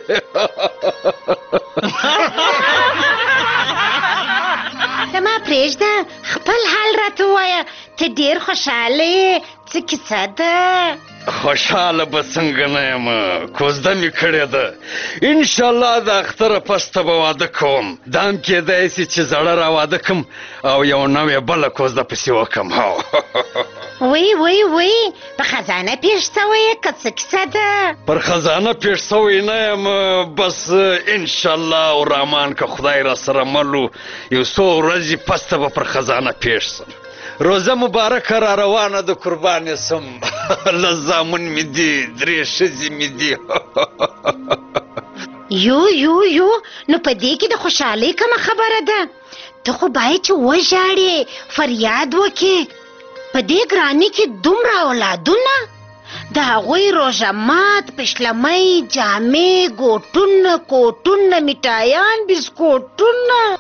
ته ما پرېږده، خپل حال راته ووایه، ته ډېر خوشحاله یې، څه کیسه ده؟ خوشحاله به څنګه نه یم، کوزده مې کړې ده. انشاءالله د اختره پسته به واده کوم، دا هم کېدای سي چې زړه را واده کړم او یو نوې بله کوزده پسې وکړم. وی وی وی په خزانه پېښ سوی یې که څه کیسه ده؟ پر خزانه پېښ سوی نه یم، بس انشاءالله او رحمان که خدای را سره مل و، یو څو ورځې پسته به پر خزانه پېښ سم. روزه مبارکه را روانه د قربانې سم، لس زامن مې دي، درې ښځې مې دي. یو یو یو نو په دې کې د خوشحالۍ کومه خبره ده؟ ته خو باید چې وژاړې فریاد وکې. په دې ګراني کې دومره اولادونه، د هغوی روژه مات، پشلمۍ، جامې، ګوټونه، کوټونه، میټایان، بسکوټونه.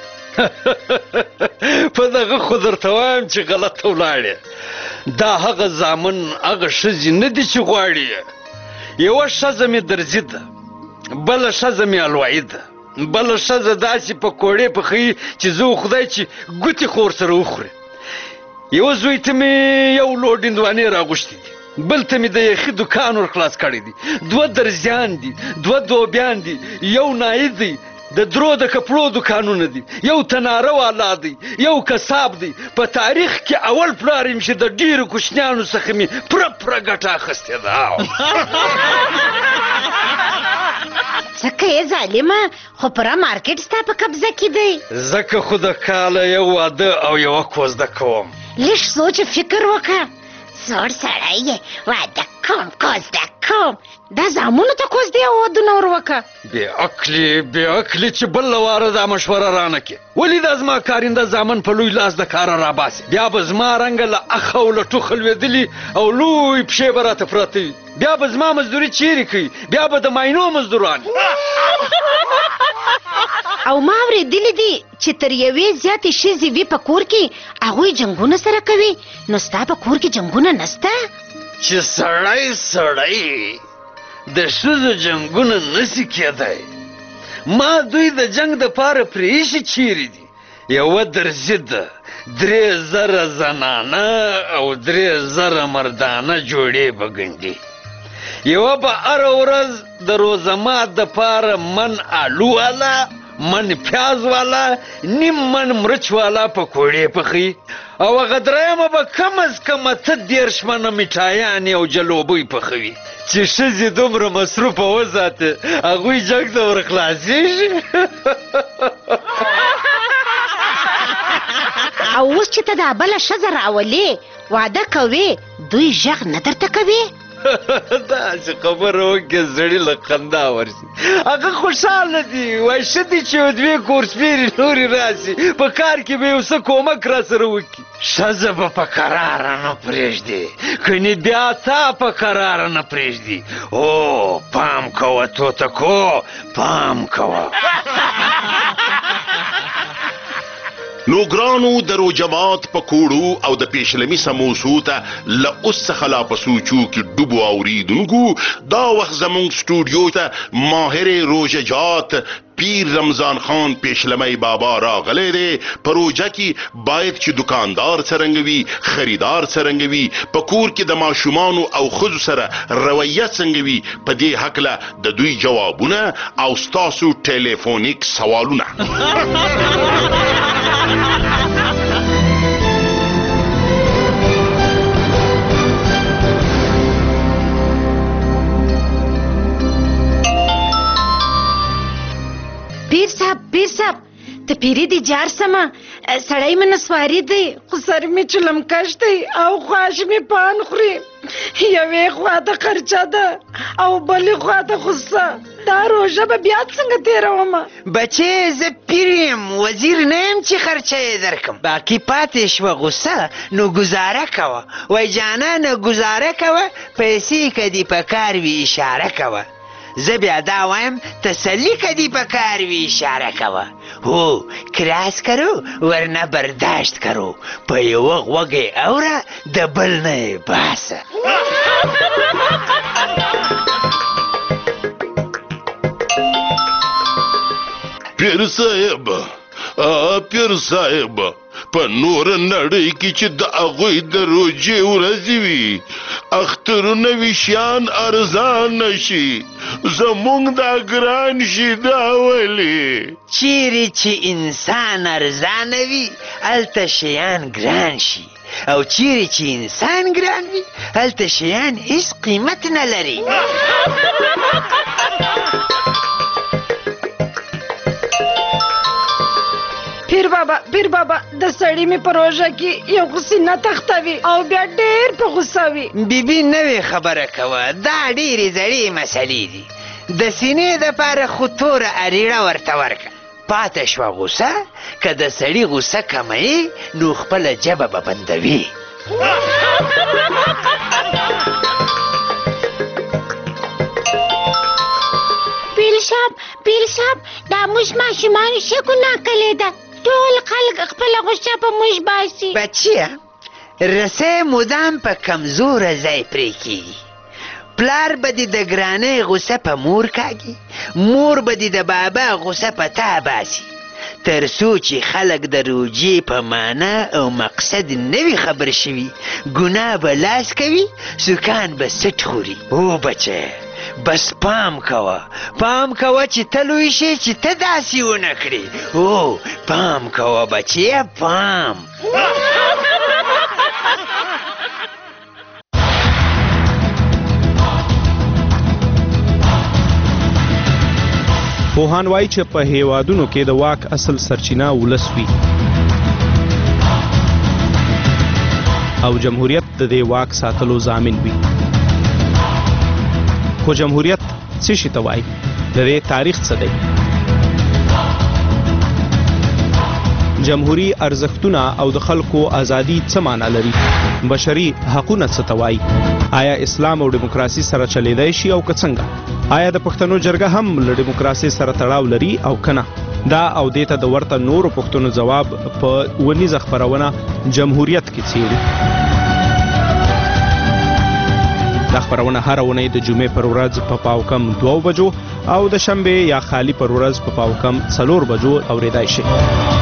په دغه خو درته وایم چې غلطه ولاړې. دا هغه زامن هغه ښځې نه دي چې غواړي. یوه ښځه مې درځي ده، بله ښځه مې الوایي ده، بله ښځه داسې پکوړې پخوي چې زه خدای چې ګوتې خو ورسره وخورې. یوه زوی ته مې یو لوډ هندوانې راغوښتې دي، بل ته مې د یخي دوکان ور خلاص کړی دی، دوه درزیان دي، دوه دوبیان دي، یو نایي دی، د درو د کپړو دوکانونه دي، یو تناره والا دی، یو کساب دی. په تاریخ کې اول پلار یم چې د ډېرو کوچنیانو څخه مې پوره پوره ګټه اخیستې ده. ځکه یې ظالمه خو پوره مارکېټ ستا په قبضه کې دی. ځکه خو د کاله یو واده او یوه کوزده کوم. لږ سوچ فکر وکړه. زوړ سړی یې، واده کوم، کوزده کوم. دا زامنو ته کوزدې او ودونه ور وکړه. بې عقلې بې عقلې چې بله واره دا مشوره رانه کې. ولې دا زما کارنده زامن په لوی لاس د کاره راباسي؟ بیا به زما رنګه له اخه او له ټوخه لوېدلي او لوی پښې به راته پراته وي. بیا به زما مزدوري چیرې کوي؟ بیا به د ماینو مزدوران. او ما اورېدلي دي چې تر یوې زیاتې ښځې وي په کور کې، هغوی جنګونه سره کوي. نو ستا په کور کې جنګونه نسته؟ چې سړی سړی د ښځو جنګونه نسي کېدی. ما دوی د جنګ دپاره پرېښي چیرې دي. یوه درزي ده، درې زره زنانه او درې زره مردانه جوړې به ګنډي. یوه به هره ورځ د روژه مات دپاره من آلو والا، من پیاز والا، نیم من مرچ والا پکوړې پخوي. او هغه درېیمه به کم از کم اته دېرش منه میټایانې او جلوبۍ پخوي. چې ښځې دومره مصروفه وساتې، هغوی جنګ ته ور خلاصېږي. او اوس چې ته دا بله ښځه راولې، واده کوې، دوی غږ نه درته کوي؟ داسې خبره وکړې زړي له خندا ورشي. هغه خوشحاله دي، وایي ښه دي چې یو دوې کورسپېرې نورې راسي، په کار کې به یو څه کومک را سره وکړي. ښځه به په قراره نه پرېږدي، کنې بیا تا په قراره نه پرېږدي. او پام کوه توتکو، پام کوه. نو ګرانو د روژه مات پکوړو او د پیشلمي سموسو ته له اوس څخه لا په سوچو کې ډوبو اورېدونکو، دا وخت زموږ سټوډیو ته ماهر روژه جات پیر رمضان خان پیشلمی بابا راغلی دی. په روژه کې باید چې دکاندار څرنګه وي، خریدار څرنګه وي، په کور کې د ماشومانو او ښځو سره رویه څنګه وي، په دې هکله د دوی جوابونه او ستاسو ټلیفونیک سوالونه. پیر صاحب، پیر صاحب، ته پیری دی جار سمه. سړی مې نسواري دی، خو سر مې چلمکش دی او خواش مې پان خوري. یوې خوا ته خرچه ده او بلې خوا ته غصه. دا روژه به بیا څنګه تېرومه؟ بچې زه پیر یم، وزیر نه یم چې خرچه یې درکم. باقي پاتې شوه غصه، نو ګزاره کوه. وای جانانه ګزاره کوه، پیسې که دې په کار وي اشاره کوه. زه بیا دا وایم تسلی که دې په کار وي اشاره کوه. هو کراس کرو ورنه برداشت کرو، په یوه غوږ اوره د بل نه یې باسه. پیر صاحب، پیر صاحب، په نور نړۍ کې چې د هغوی د روژې ورځې وي، اخترونه وي شیان ارزانه شي، زمونږ دا ګران شي. دا ولې؟ چیرې چې انسان ارزانه وي هلته شیان ګران شي، او چیرې چې انسان ګران وي هلته شیان هیڅ قیمت نه لري. پیر بابا، پیر بابا، د سړی مې په روژه کې یو غصې نه تختوي او بیا ډېر په غصه وي. بیبي نوې خبره کوه، دا ډېرې زړې مسلې دي. د سینې دپاره خو توره اریړه ورته ورکړه. پاته شوه غوسه که د سړي غوسه کموي نو خپله ژبه به بندوي. پیر صاحب پیر صاحب دا موږ ماشومانو څه ګناه کړې ده؟ ټول خلک خپله غوسه په موږ باسي. بچیه رسۍ مدام په کمزوره ځای پرې کېږي. پلار به دې د ګرانۍ غوسه په مور کاږي، مور به دې د بابا غوسه په تا باسي، تر څو چې خلک د روجې په معنا او مقصد نه وي خبر شوي ګناه به لاس کوي، سکان به سټ خوري. او بچه بس پام کوه پام کوه چې ته لوی شې چې ته داسې ونه کړې. او پام کوه بچیه پام. پوهان وایي چې په هیوادونو کې د واک اصل سرچینه ولس وي او جمهوریت د دې واک ساتلو ضامن وي. خو جمهوریت څه شي ته وایي؟ د دې تاریخ څه دی؟ جمهوری ارزښتونه او د خلکو ازادي څه معنا لري؟ بشري حقونه څه ته وایي؟ آیا اسلام او دیموکراسي سره چلیدای شي او که څنګه؟ آیا د پښتنو جرګه هم له دیموکراسي سره تړاو لري او کنه؟ دا او دې ته د ورته نورو پښتنو ځواب په ونیزه خپرونه جمهوریت کې څیړي. دا خپرونه هر اونۍ د جمعې پر ورځ په پاو کم دوه بجو او د شنبې یا خالی پر ورځ په پاو کم څلور بجو اوریدای شي.